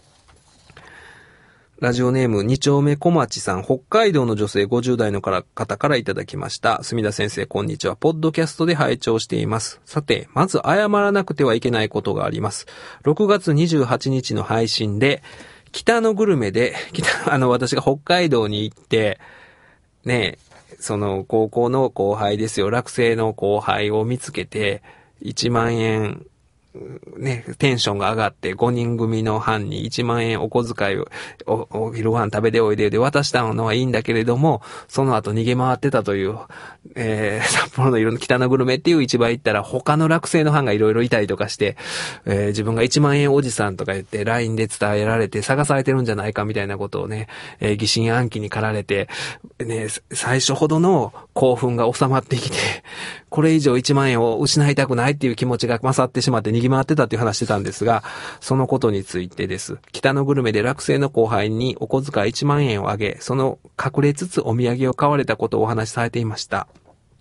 ラジオネームに丁目小町さん、北海道の女性ごじゅう代の方からいただきました。墨田先生、こんにちは。ポッドキャストで拝聴しています。さて、まず謝らなくてはいけないことがあります。ろくがつにじゅうはちにちの配信で、北のグルメで、北、あの、私が北海道に行って、ね、その高校の後輩ですよ、落成の後輩を見つけて、いちまんえん、ね、テンションが上がってごにん組の班にいちまんえんお小遣いを お, お昼ご飯食べておいでで渡したのはいいんだけれども、その後逃げ回ってたという、えー、札幌のいろんな北のグルメっていう市場行ったら他の落成の班がいろいろいたりとかして、えー、自分がいちまんえんおじさんとか言って ライン で伝えられて探されてるんじゃないかみたいなことをね、えー、疑心暗鬼に駆られて、ね、最初ほどの興奮が収まってきて、これ以上いちまんえんを失いたくないっていう気持ちが勝ってしまって逃げ回ってたっていう話してたんですが、そのことについてです。北のグルメで落成の後輩にお小遣いいちまんえんをあげ、その隠れつつお土産を買われたことをお話しされていました。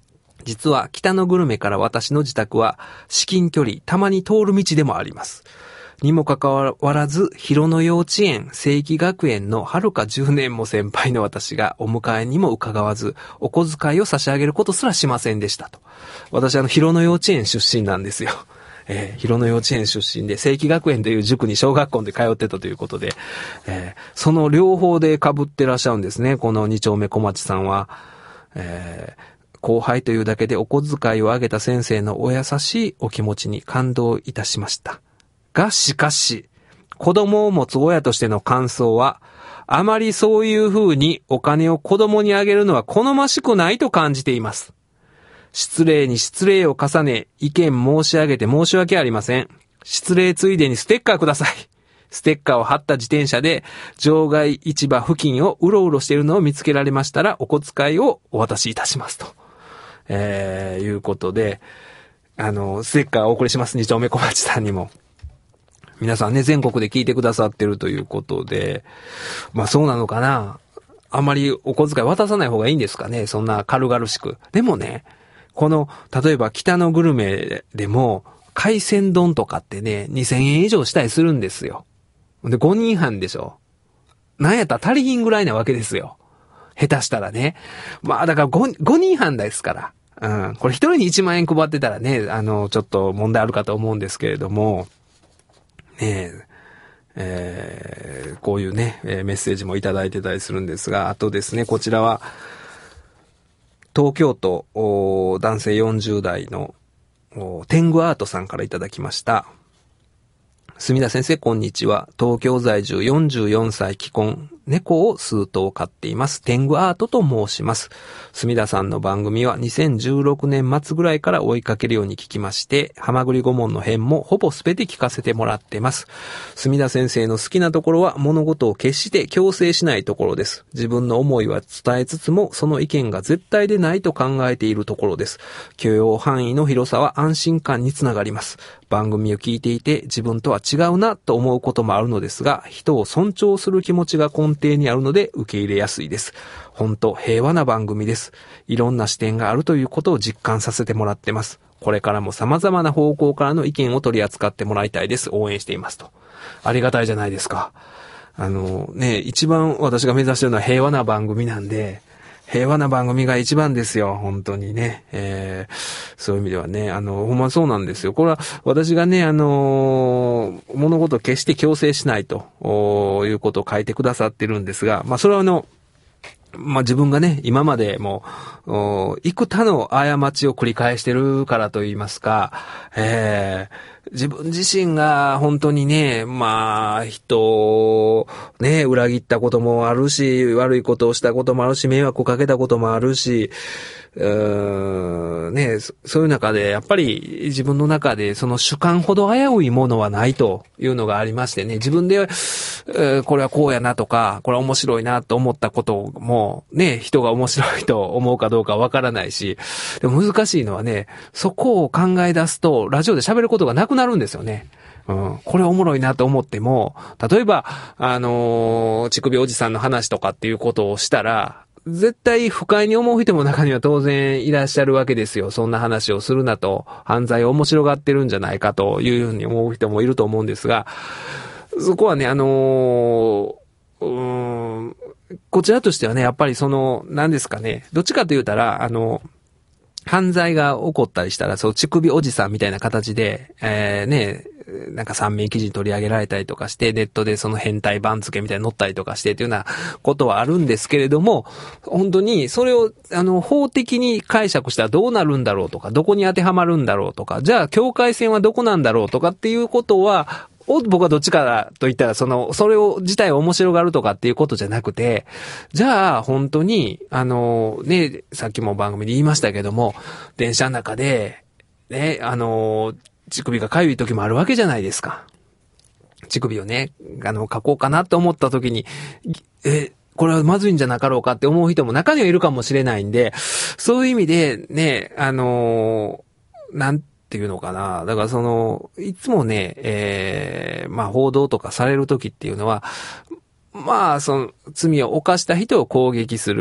実は北のグルメから私の自宅は至近距離、たまに通る道でもあります。にもかかわらず、広野幼稚園、正規学園の遥かじゅうねんも先輩の私がお迎えにも伺わず、お小遣いを差し上げることすらしませんでしたと。私あの、広野幼稚園出身なんですよ。えー、広野幼稚園出身で、正規学園という塾に小学校で通ってたということで、えー、その両方で被ってらっしゃるんですね、この二丁目小町さんは。えー後輩というだけでお小遣いをあげた先生のお優しいお気持ちに感動いたしました。が、しかし、子供を持つ親としての感想は、あまりそういう風にお金を子供にあげるのは好ましくないと感じています。失礼に失礼を重ね、意見申し上げて申し訳ありません。失礼ついでにステッカーください。ステッカーを貼った自転車で場外市場付近をうろうろしているのを見つけられましたらお小遣いをお渡しいたしますと。えー、いうことで、あの、ステッカーをお送りします。二丁目小町さんにも。皆さんね、全国で聞いてくださってるということで、まあそうなのかな。あんまりお小遣い渡さない方がいいんですかね。そんな軽々しく。でもね、この、例えば北のグルメでも、海鮮丼とかってね、にせんえん以上したりするんですよ。で、ごにんはんでしょ。なんやったら足りひんぐらいなわけですよ。下手したらね。まあだから 5, 5人半ですから。うん。これ一人にいちまん円配ってたらね、あの、ちょっと問題あるかと思うんですけれども、ねえ、えー、こういうね、メッセージもいただいてたりするんですが、あとですね、こちらは、東京都、男性よんじゅう代の、天狗アートさんからいただきました。墨田先生、こんにちは。東京在住よんじゅうよんさい既婚、猫を数頭飼っています。天狗アートと申します。墨田さんの番組はにせんじゅうろくねん末ぐらいから追いかけるように聞きまして、はまぐり顧問の編もほぼすべて聞かせてもらってます。墨田先生の好きなところは物事を決して強制しないところです。自分の思いは伝えつつも、その意見が絶対でないと考えているところです。許容範囲の広さは安心感につながります。番組を聞いていて自分とは違うなと思うこともあるのですが、人を尊重する気持ちが根底にあるので受け入れやすいです。本当平和な番組です。いろんな視点があるということを実感させてもらってます。これからも様々な方向からの意見を取り扱ってもらいたいです。応援していますと。ありがたいじゃないですか。あのね、一番私が目指しているのは平和な番組なんで、平和な番組が一番ですよ、本当にね。えー、そういう意味ではね、あの、ほんまそうなんですよ。これは私がね、あの、物事を決して強制しないということを書いてくださってるんですが、まあそれはあの、まあ自分がね、今までもう、幾多の過ちを繰り返してるからと言いますか、えー、自分自身が本当にね、まあ、人をね、裏切ったこともあるし、悪いことをしたこともあるし、迷惑をかけたこともあるし、うーんね、そういう中で、やっぱり自分の中でその主観ほど危ういものはないというのがありましてね、自分で、えー、これはこうやなとか、これは面白いなと思ったことも、ね、人が面白いと思うかどうかわからないし、でも難しいのはね、そこを考え出すと、ラジオで喋ることがなくなるんですよね。うん、これおもろいなと思っても、例えば、あのー、乳首おじさんの話とかっていうことをしたら、絶対不快に思う人も中には当然いらっしゃるわけですよ。そんな話をするなと、犯罪を面白がってるんじゃないかというふうに思う人もいると思うんですが、そこはね、あのー、うーん、こちらとしてはね、やっぱりその、何ですかね、どっちかと言うたら、あの、犯罪が起こったりしたら、そう、乳首おじさんみたいな形で、えー、ね、なんか三面記事に取り上げられたりとかして、ネットでその変態番付みたいに載ったりとかしてというようなことはあるんですけれども、本当にそれを、あの、法的に解釈したらどうなるんだろうとか、どこに当てはまるんだろうとか、じゃあ境界線はどこなんだろうとかっていうことは、僕はどっちかと言ったら、その、それを、自体を面白がるとかっていうことじゃなくて、じゃあ、本当に、あの、ね、さっきも番組で言いましたけども、電車の中で、ね、あの、乳首が痒い時もあるわけじゃないですか。乳首をね、あの、書こうかなと思った時に、え、これはまずいんじゃなかろうかって思う人も中にはいるかもしれないんで、そういう意味で、ね、あの、なんっていうのかな。だからその、いつもね、えー、まあ報道とかされるときっていうのは、まあその罪を犯した人を攻撃する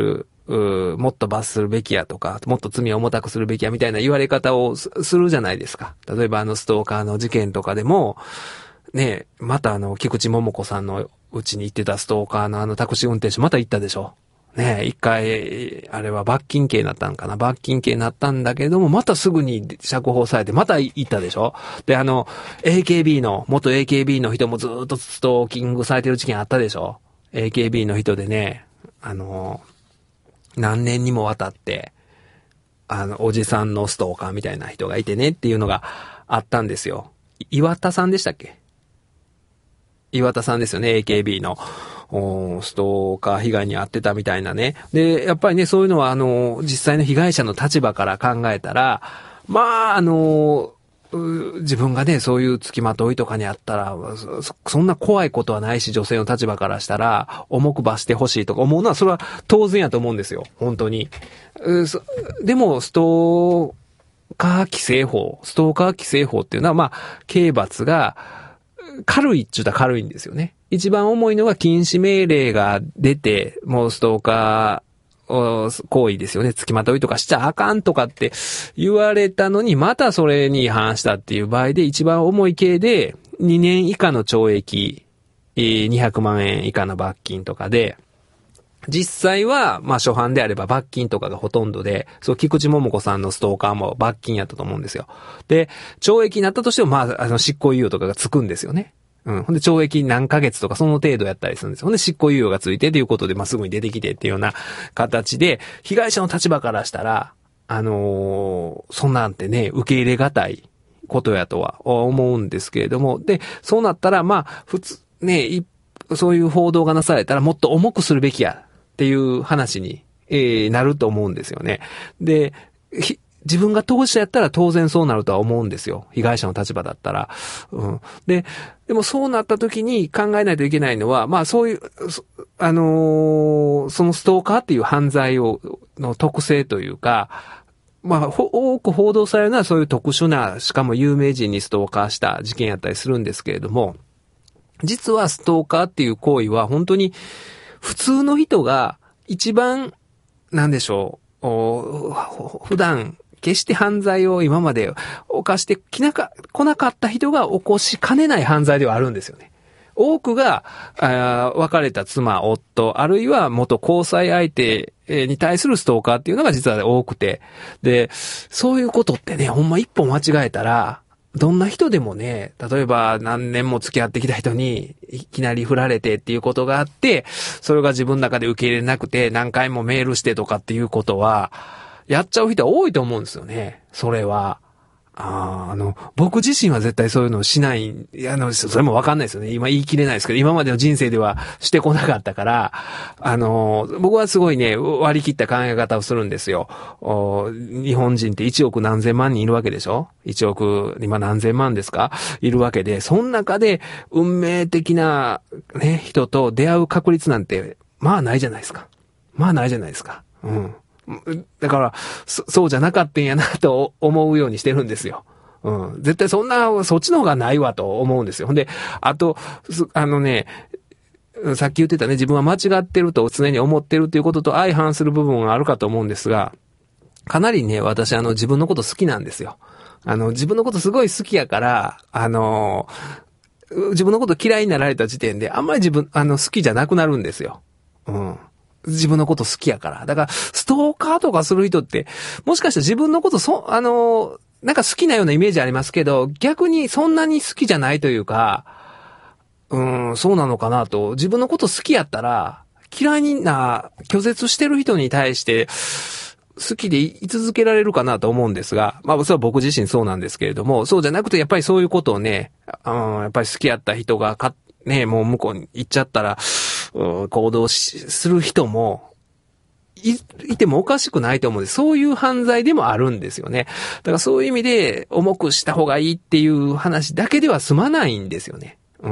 うもっと罰するべきやとか、もっと罪を重たくするべきやみたいな言われ方を す, するじゃないですか。例えばあのストーカーの事件とかでも、ね、またあの、菊池桃子さんのうちに行ってたストーカーのあのタクシー運転手また行ったでしょ。ね、一回、あれは罰金刑になったんかな。罰金刑になったんだけれども、またすぐに釈放されて、また行ったでしょ。で、あの、エーケービー の、元 エーケービー の人もずーっとストーキングされてる事件あったでしょ。エーケービー の人でね、あの、何年にもわたって、あの、おじさんのストーカーみたいな人がいてねっていうのがあったんですよ。岩田さんでしたっけ？岩田さんですよね、エーケービー の。ストーカー被害に遭ってたみたいなね。で、やっぱりね、そういうのは、あの、実際の被害者の立場から考えたら、まあ、あの、自分がね、そういう付きまといとかにあったら、そ、そんな怖いことはないし、女性の立場からしたら、重く罰してほしいとか思うのは、それは当然やと思うんですよ。本当に。でも、ストーカー規制法、ストーカー規制法っていうのは、まあ、刑罰が、軽いっちゅうたら軽いんですよね。一番重いのは禁止命令が出て、もうストーカー行為ですよね。付きまといとかしちゃあかんとかって言われたのに、またそれに違反したっていう場合で一番重い刑でにねん以下の懲役、にひゃくまんえん以下の罰金とかで、実際は、まあ、初犯であれば罰金とかがほとんどで、そう、菊池桃子さんのストーカーも罰金やったと思うんですよ。で、懲役になったとしても、まあ、あの、執行猶予とかがつくんですよね。うん。ほんで、懲役何ヶ月とかその程度やったりするんですよ。ほんで、執行猶予がついてということで、まあ、すぐに出てきてっていうような形で、被害者の立場からしたら、あのー、そんなんてね、受け入れがたいことやとは思うんですけれども、で、そうなったら、まあ、普通、ね、そういう報道がなされたらもっと重くするべきや。っていう話に、えー、なると思うんですよね。で、自分が当事者やったら当然そうなるとは思うんですよ。被害者の立場だったら。うん、で、でもそうなった時に考えないといけないのは、まあそういう、あのー、そのストーカーっていう犯罪を、の特性というか、まあ、多く報道されるのはそういう特殊な、しかも有名人にストーカーした事件やったりするんですけれども、実はストーカーっていう行為は本当に普通の人が一番、なんでしょう、普段決して犯罪を今まで犯してきなか、来なかった人が起こしかねない犯罪ではあるんですよね。多くが、別れた妻、夫、あるいは元交際相手に対するストーカーっていうのが実は多くて。で、そういうことってね、ほんま一歩間違えたら、どんな人でもね、例えば何年も付き合ってきた人にいきなり振られてっていうことがあって、それが自分の中で受け入れなくて何回もメールしてとかっていうことは、やっちゃう人は多いと思うんですよね。それは。あ, あの、僕自身は絶対そういうのをしない、あの、それもわかんないですよね。今言い切れないですけど、今までの人生ではしてこなかったから、あの、僕はすごいね、割り切った考え方をするんですよ。日本人っていちおく何千万人いるわけでしょ ?いち 億、今何千万ですかいるわけで、その中で運命的なね、人と出会う確率なんて、まあないじゃないですか。まあないじゃないですか。うん。だから、そ、そうじゃなかったんやなと思うようにしてるんですよ。うん。絶対そんな、そっちの方がないわと思うんですよ。ほんで、あと、あのね、さっき言ってたね、自分は間違ってると常に思ってるということと相反する部分があるかと思うんですが、かなりね、私あの自分のこと好きなんですよ。あの、自分のことすごい好きやから、あの、自分のこと嫌いになられた時点で、あんまり自分、あの、好きじゃなくなるんですよ。うん。自分のこと好きやから。だから、ストーカーとかする人って、もしかしたら自分のことそ、あの、なんか好きなようなイメージありますけど、逆にそんなに好きじゃないというか、うーん、そうなのかなと。自分のこと好きやったら、嫌いな、拒絶してる人に対して、好きで居続けられるかなと思うんですが、まあ、それは僕自身そうなんですけれども、そうじゃなくて、やっぱりそういうことをね、うん、やっぱり好きやった人がか、ね、もう向こうに行っちゃったら、行動しする人もい、いてもおかしくないと思うんです。そういう犯罪でもあるんですよね。だからそういう意味で重くした方がいいっていう話だけでは済まないんですよね。うん、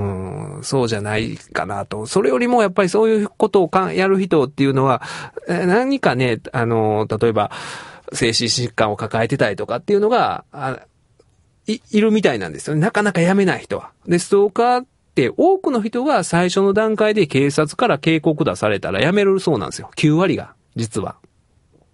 そうじゃないかなと。それよりもやっぱりそういうことをかやる人っていうのは、何かね、あの、例えば精神疾患を抱えてたりとかっていうのが、あい、いるみたいなんですよね。なかなかやめない人は。で、ストーカーで、多くの人が最初の段階で警察から警告出されたらやめるそうなんですよ。きゅうわりが、実は。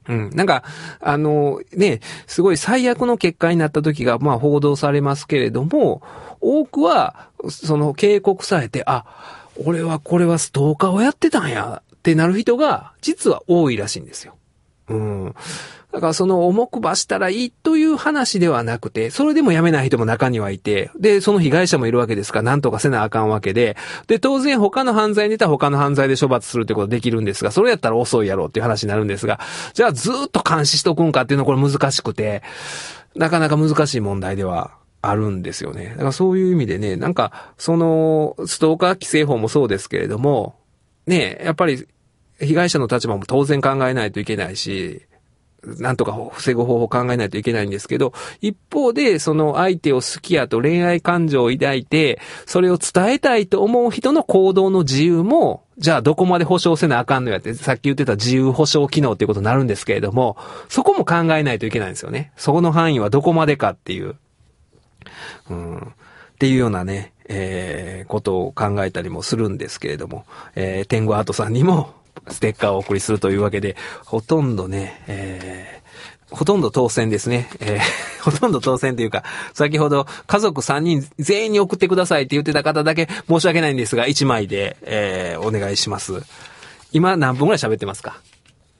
うん。なんか、あの、ね、すごい最悪の結果になった時が、まあ報道されますけれども、多くは、その警告されて、あ、俺はこれはストーカーをやってたんやってなる人が、実は多いらしいんですよ。うん。だからその重く罰したらいいという話ではなくて、それでもやめない人も中にはいて、で、その被害者もいるわけですから、なんとかせなあかんわけで、で、当然他の犯罪に出たら他の犯罪で処罰するってことできるんですが、それやったら遅いやろうっていう話になるんですが、じゃあずーっと監視しとくんかっていうのはこれ難しくて、なかなか難しい問題ではあるんですよね。だからそういう意味でね、なんか、その、ストーカー規制法もそうですけれども、ね、やっぱり被害者の立場も当然考えないといけないし、なんとか防ぐ方法を考えないといけないんですけど、一方で、その相手を好きやと恋愛感情を抱いて、それを伝えたいと思う人の行動の自由も、じゃあどこまで保障せなあかんのやって、さっき言ってた自由保障機能っていうことになるんですけれども、そこも考えないといけないんですよね。そこの範囲はどこまでかっていう。うん。っていうようなね、えー、ことを考えたりもするんですけれども、えー、天狗アートさんにも、ステッカーをお送りするというわけで、ほとんどね、えー、ほとんど当選ですね。えー、ほとんど当選というか、先ほど家族さんにん全員に送ってくださいって言ってた方だけ申し訳ないんですが、いちまいで、えー、お願いします。今何分ぐらい喋ってますか？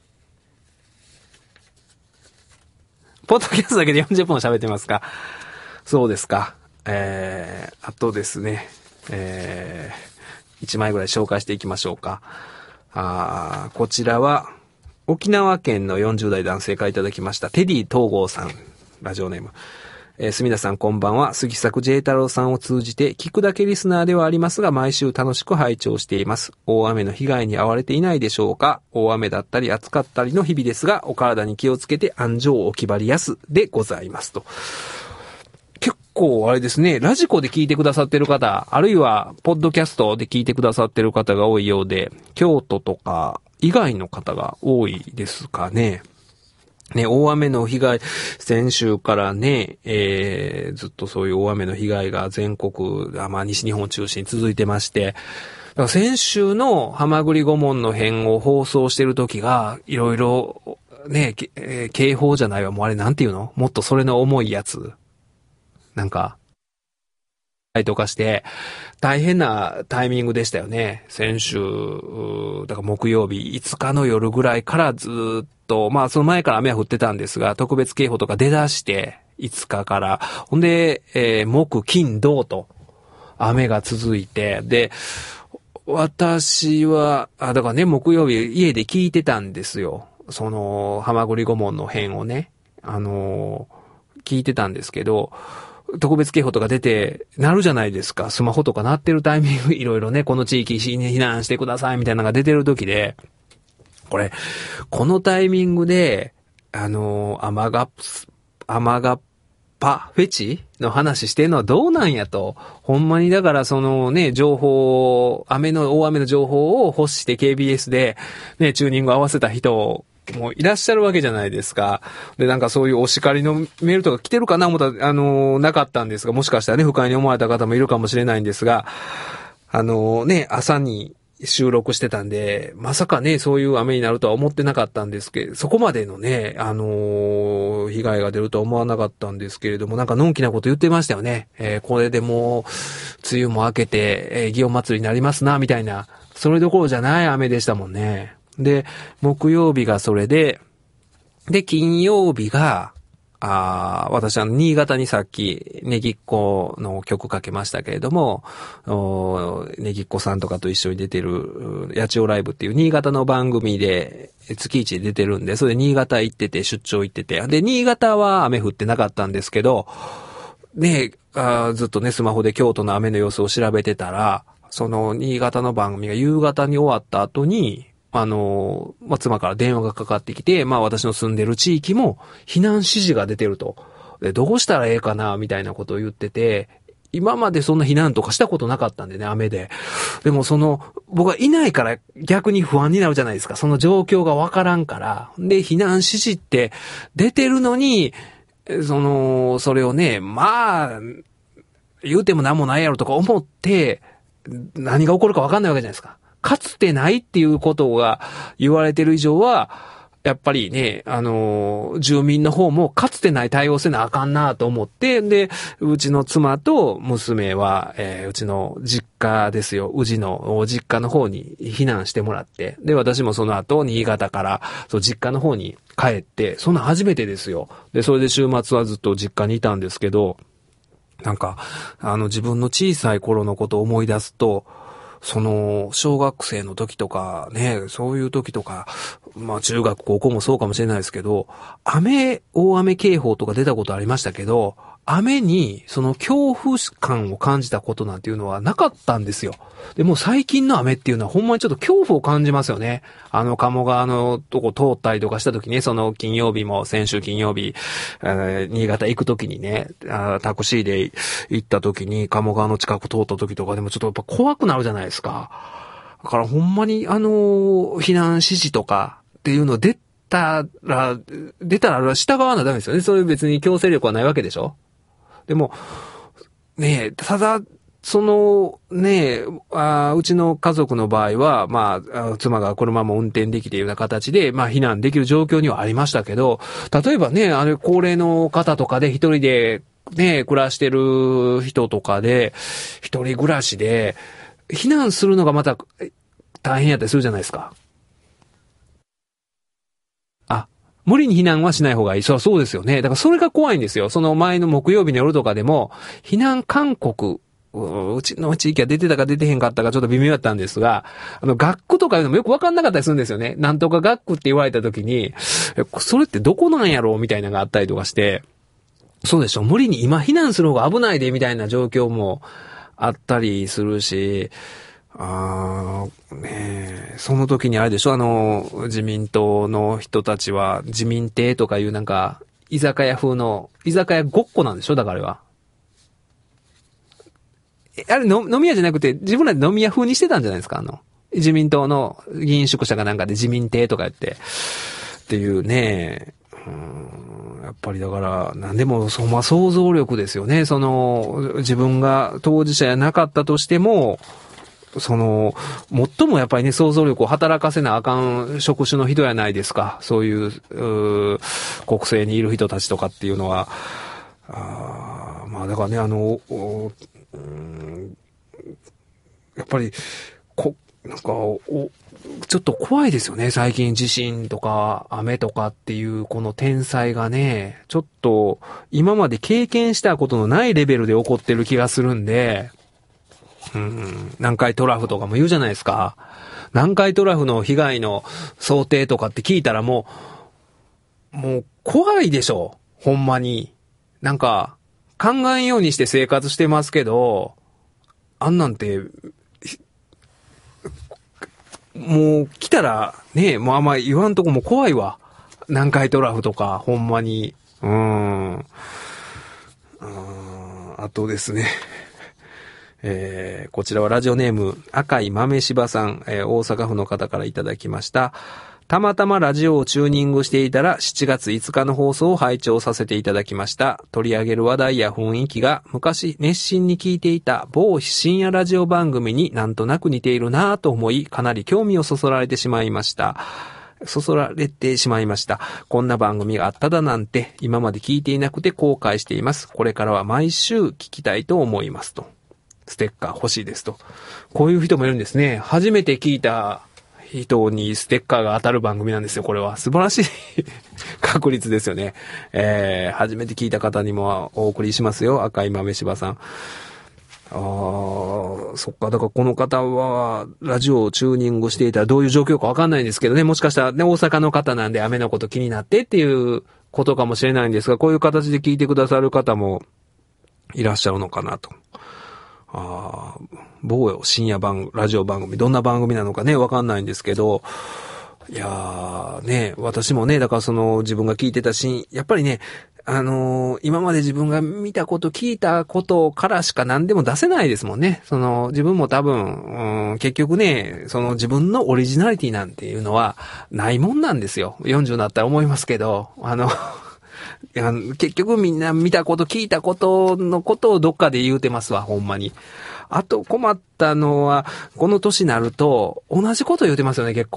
ポッドキャストだけでよんじゅっぷん喋ってますか？そうですか。えー、あとですね、えー、いちまいぐらい紹介していきましょうか。あこちらは沖縄県のよんじゅう代男性からいただきましたテディ東郷さん、ラジオネーム。えー、すみださんこんばんは。杉作 J 太郎さんを通じて聞くだけリスナーではありますが、毎週楽しく拝聴しています。大雨の被害に遭われていないでしょうか？大雨だったり暑かったりの日々ですが、お体に気をつけて安城お気張りやすでございますと。結構あれですね、ラジコで聞いてくださってる方、あるいはポッドキャストで聞いてくださってる方が多いようで、京都とか以外の方が多いですかね。ね、大雨の被害、先週からね、えー、ずっとそういう大雨の被害が全国、まあ西日本を中心に続いてまして、だから先週のハマグリ顧問の編を放送してる時が、いろいろ、ね、えー、警報じゃないわ、もうあれなんていうの？もっとそれの重いやつ。なんか、とかして、大変なタイミングでしたよね。先週、だから木曜日いつかの夜ぐらいからずっと、まあその前から雨は降ってたんですが、特別警報とか出だして、いつかから、ほんで、えー、木、金、土と雨が続いて、で、私は、あ、だからね、木曜日家で聞いてたんですよ。その、ハマグリ顧問の編をね、あのー、聞いてたんですけど、特別警報とか出て、なるじゃないですか。スマホとか鳴ってるタイミング、いろいろね、この地域に避難してくださいみたいなのが出てる時で、これ、このタイミングで、あの、アマガ、アマガパフェチの話してるのはどうなんやと。ほんまにだからそのね、情報、雨の、大雨の情報を欲して ケービーエス で、ね、チューニング合わせた人を、もういらっしゃるわけじゃないですか。で、なんかそういうお叱りのメールとか来てるかな思ったら、あのー、なかったんですが、もしかしたらね、不快に思われた方もいるかもしれないんですが、あのー、ね、朝に収録してたんで、まさかね、そういう雨になるとは思ってなかったんですけど、そこまでのね、あのー、被害が出るとは思わなかったんですけれども、なんかのんきなこと言ってましたよね。えー、これでもう、梅雨も明けて、えー、祇園祭りになりますな、みたいな、それどころじゃない雨でしたもんね。で、木曜日がそれで、で、金曜日が、あ私は新潟にさっき、ねぎっこの曲かけましたけれども、ねぎっこさんとかと一緒に出てる、野鳥ライブっていう新潟の番組で、月一で出てるんで、それで新潟行ってて、出張行ってて、で、新潟は雨降ってなかったんですけど、ねあずっとね、スマホで京都の雨の様子を調べてたら、その新潟の番組が夕方に終わった後に、あの、まあ、妻から電話がかかってきて、まあ、私の住んでる地域も避難指示が出てると。で、どうしたらええかな、みたいなことを言ってて、今までそんな避難とかしたことなかったんでね、雨で。でもその、僕はいないから逆に不安になるじゃないですか。その状況がわからんから。で、避難指示って出てるのに、その、それをね、まあ、言うても何もないやろとか思って、何が起こるかわかんないわけじゃないですか。かつてないっていうことが言われてる以上は、 やっぱりね、あのー、住民の方もかつてない対応せなあかんなと思って、で、うちの妻と娘は、えー、うちの実家ですよ、宇治の実家の方に避難してもらって、で、私もその後、新潟から、そう、実家の方に帰って、そんな初めてですよ。で、それで週末はずっと実家にいたんですけど、なんか、あの、自分の小さい頃のことを思い出すと、その、小学生の時とかね、そういう時とか、まあ中学高校もそうかもしれないですけど、雨、大雨警報とか出たことありましたけど、雨にその恐怖感を感じたことなんていうのはなかったんですよ。でも最近の雨っていうのはほんまにちょっと恐怖を感じますよね。あの鴨川のとこ通ったりとかした時ね、その金曜日も先週金曜日、えー、新潟行く時にね、あタクシーで行った時に鴨川の近く通った時とかでもちょっとやっぱ怖くなるじゃないですか。だからほんまにあのー、避難指示とかっていうの出たら、出たら従わなダメですよね。それ別に強制力はないわけでしょ。でも、ねえ、ただ、その、ねえ、あうちの家族の場合は、まあ、妻が車も運転できているような形で、まあ、避難できる状況にはありましたけど、例えばね、あれ、高齢の方とかで一人で、ね、暮らしてる人とかで、一人暮らしで、避難するのがまた大変やったりするじゃないですか。あ、無理に避難はしない方がいい。そうそうですよね。だからそれが怖いんですよ。その前の木曜日の夜とかでも、避難勧告、う, うちの地域は出てたか出てへんかったかちょっと微妙だったんですが、あの、学区とかいうのもよくわかんなかったりするんですよね。なんとか学区って言われた時に、それってどこなんやろうみたいなのがあったりとかして、そうでしょ。無理に今避難する方が危ないでみたいな状況もあったりするし、あーねえ、その時にあれでしょ、あの、自民党の人たちは、自民邸とかいうなんか、居酒屋風の、居酒屋ごっこなんでしょ、だからあれは。え、あれの飲み屋じゃなくて、自分らで飲み屋風にしてたんじゃないですか、あの、自民党の議員宿舎かなんかで自民邸とかやって、っていうね、うーん、やっぱりだから、なんでも、そまあ、想像力ですよね、その、自分が当事者やなかったとしても、その、最もやっぱりね、想像力を働かせなあかん職種の人やないですか。そういう、う国政にいる人たちとかっていうのは。あまあだからね、あの、うん、やっぱり、こ、なんかお、ちょっと怖いですよね。最近地震とか雨とかっていうこの天災がね、ちょっと今まで経験したことのないレベルで起こってる気がするんで、うん、南海トラフとかも言うじゃないですか。南海トラフの被害の想定とかって聞いたらもう、もう怖いでしょ。ほんまに。なんか、考えんようにして生活してますけど、あんなんて、もう来たらね、もうあんま言わんとこも怖いわ。南海トラフとか、ほんまに。うーん。うーん、あとですね。えー、こちらはラジオネーム赤い豆柴さん、えー、大阪府の方からいただきました。たまたまラジオをチューニングしていたらしちがついつかの放送を拝聴させていただきました。取り上げる話題や雰囲気が昔熱心に聞いていた某深夜ラジオ番組になんとなく似ているなぁと思い、かなり興味をそそられてしまいました。そそられてしまいました。こんな番組があっただなんて今まで聞いていなくて後悔しています。これからは毎週聞きたいと思いますと。ステッカー欲しいですと。こういう人もいるんですね。初めて聞いた人にステッカーが当たる番組なんですよ、これは。素晴らしい確率ですよね。えー、初めて聞いた方にもお送りしますよ、赤い豆柴さん。あー、そっか。だからこの方は、ラジオをチューニングしていたらどういう状況かわかんないんですけどね。もしかしたらね、大阪の方なんで雨のこと気になってっていうことかもしれないんですが、こういう形で聞いてくださる方もいらっしゃるのかなと。ああ、某深夜番、ラジオ番組、どんな番組なのかね、わかんないんですけど、いやー、ね、私もね、だからその自分が聞いてたシーン、やっぱりね、あのー、今まで自分が見たこと、聞いたことからしか何でも出せないですもんね。その、自分も多分、うん、結局ね、その自分のオリジナリティなんていうのはないもんなんですよ。よんじゅうになったら思いますけど、あの、いや結局みんな見たこと聞いたことのことをどっかで言うてますわ、ほんまに。あと困ったのは、この年になると同じこと言うてますよね、結構ね。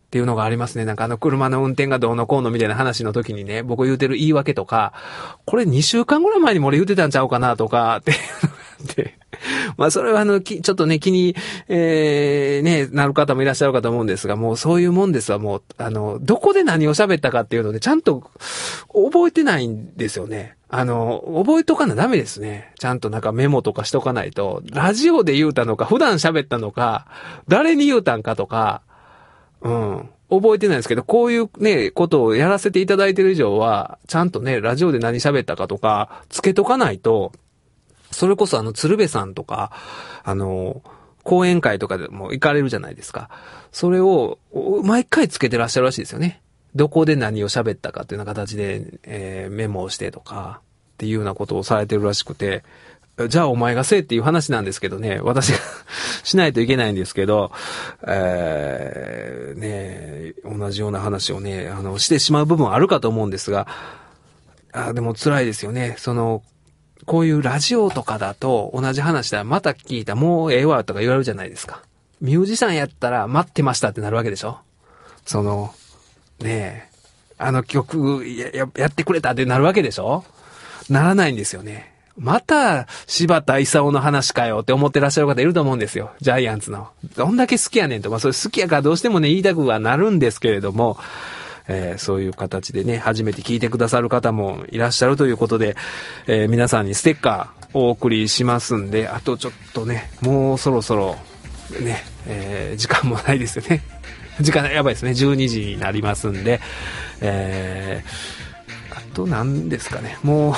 っていうのがありますね。なんかあの車の運転がどうのこうのみたいな話の時にね、僕言うてる言い訳とか、これにしゅうかんぐらい前にも俺言うてたんちゃうかなとか、っていうのがあって、まあそれはあの、ちょっとね、気に、えー、ね、なる方もいらっしゃるかと思うんですが、もうそういうもんですわ。もう、あの、どこで何を喋ったかっていうので、ちゃんと覚えてないんですよね。あの、覚えとかなダメですね。ちゃんとなんかメモとかしとかないと、ラジオで言うたのか、普段喋ったのか、誰に言うたんかとか、うん。覚えてないですけど、こういうね、ことをやらせていただいてる以上は、ちゃんとね、ラジオで何喋ったかとか、つけとかないと、それこそあの、鶴瓶さんとか、あの、講演会とかでも行かれるじゃないですか。それを、毎回つけてらっしゃるらしいですよね。どこで何を喋ったかっていうような形で、えー、メモをしてとか、っていうようなことをされてるらしくて、じゃあお前がせえっていう話なんですけどね、私がしないといけないんですけど、えー、ね、同じような話をね、あの、してしまう部分はあるかと思うんですが、あ、でも辛いですよね。その、こういうラジオとかだと同じ話だ、また聞いた、もうええわとか言われるじゃないですか。ミュージシャンやったら待ってましたってなるわけでしょ。その、ねえ、あの曲や、や、やってくれたってなるわけでしょ。ならないんですよね。また、柴田勲の話かよって思ってらっしゃる方いると思うんですよ。ジャイアンツの。どんだけ好きやねんと。まあ、それ好きやからどうしてもね、言いたくはなるんですけれども、えー、そういう形でね、初めて聞いてくださる方もいらっしゃるということで、えー、皆さんにステッカーをお送りしますんで、あとちょっとね、もうそろそろ、ね、えー、時間もないですよね。時間やばいですね。じゅうにじになりますんで、えー、あと何ですかね。もう、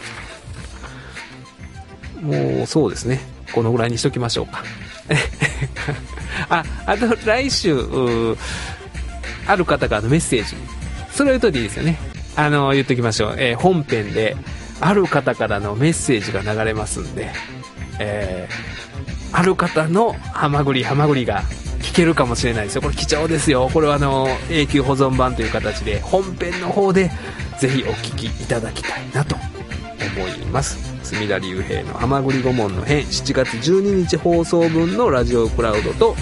もうそうですね。このぐらいにしときましょうか。あ、あと来週、ある方からのメッセージ。それを言うといていいですよね。あの、言っときましょう。えー、本編で、ある方からのメッセージが流れますんで、えー、ある方のハマグリハマグリが聞けるかもしれないですよ。これ貴重ですよ。これはあの、永久保存版という形で、本編の方で、ぜひお聞きいただきたいなと思います。隅田隆平のはまぐり顧問の編しちがつじゅうににち放送分のラジオクラウドと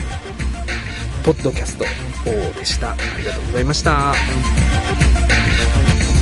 ポッドキャストでした。ありがとうございました。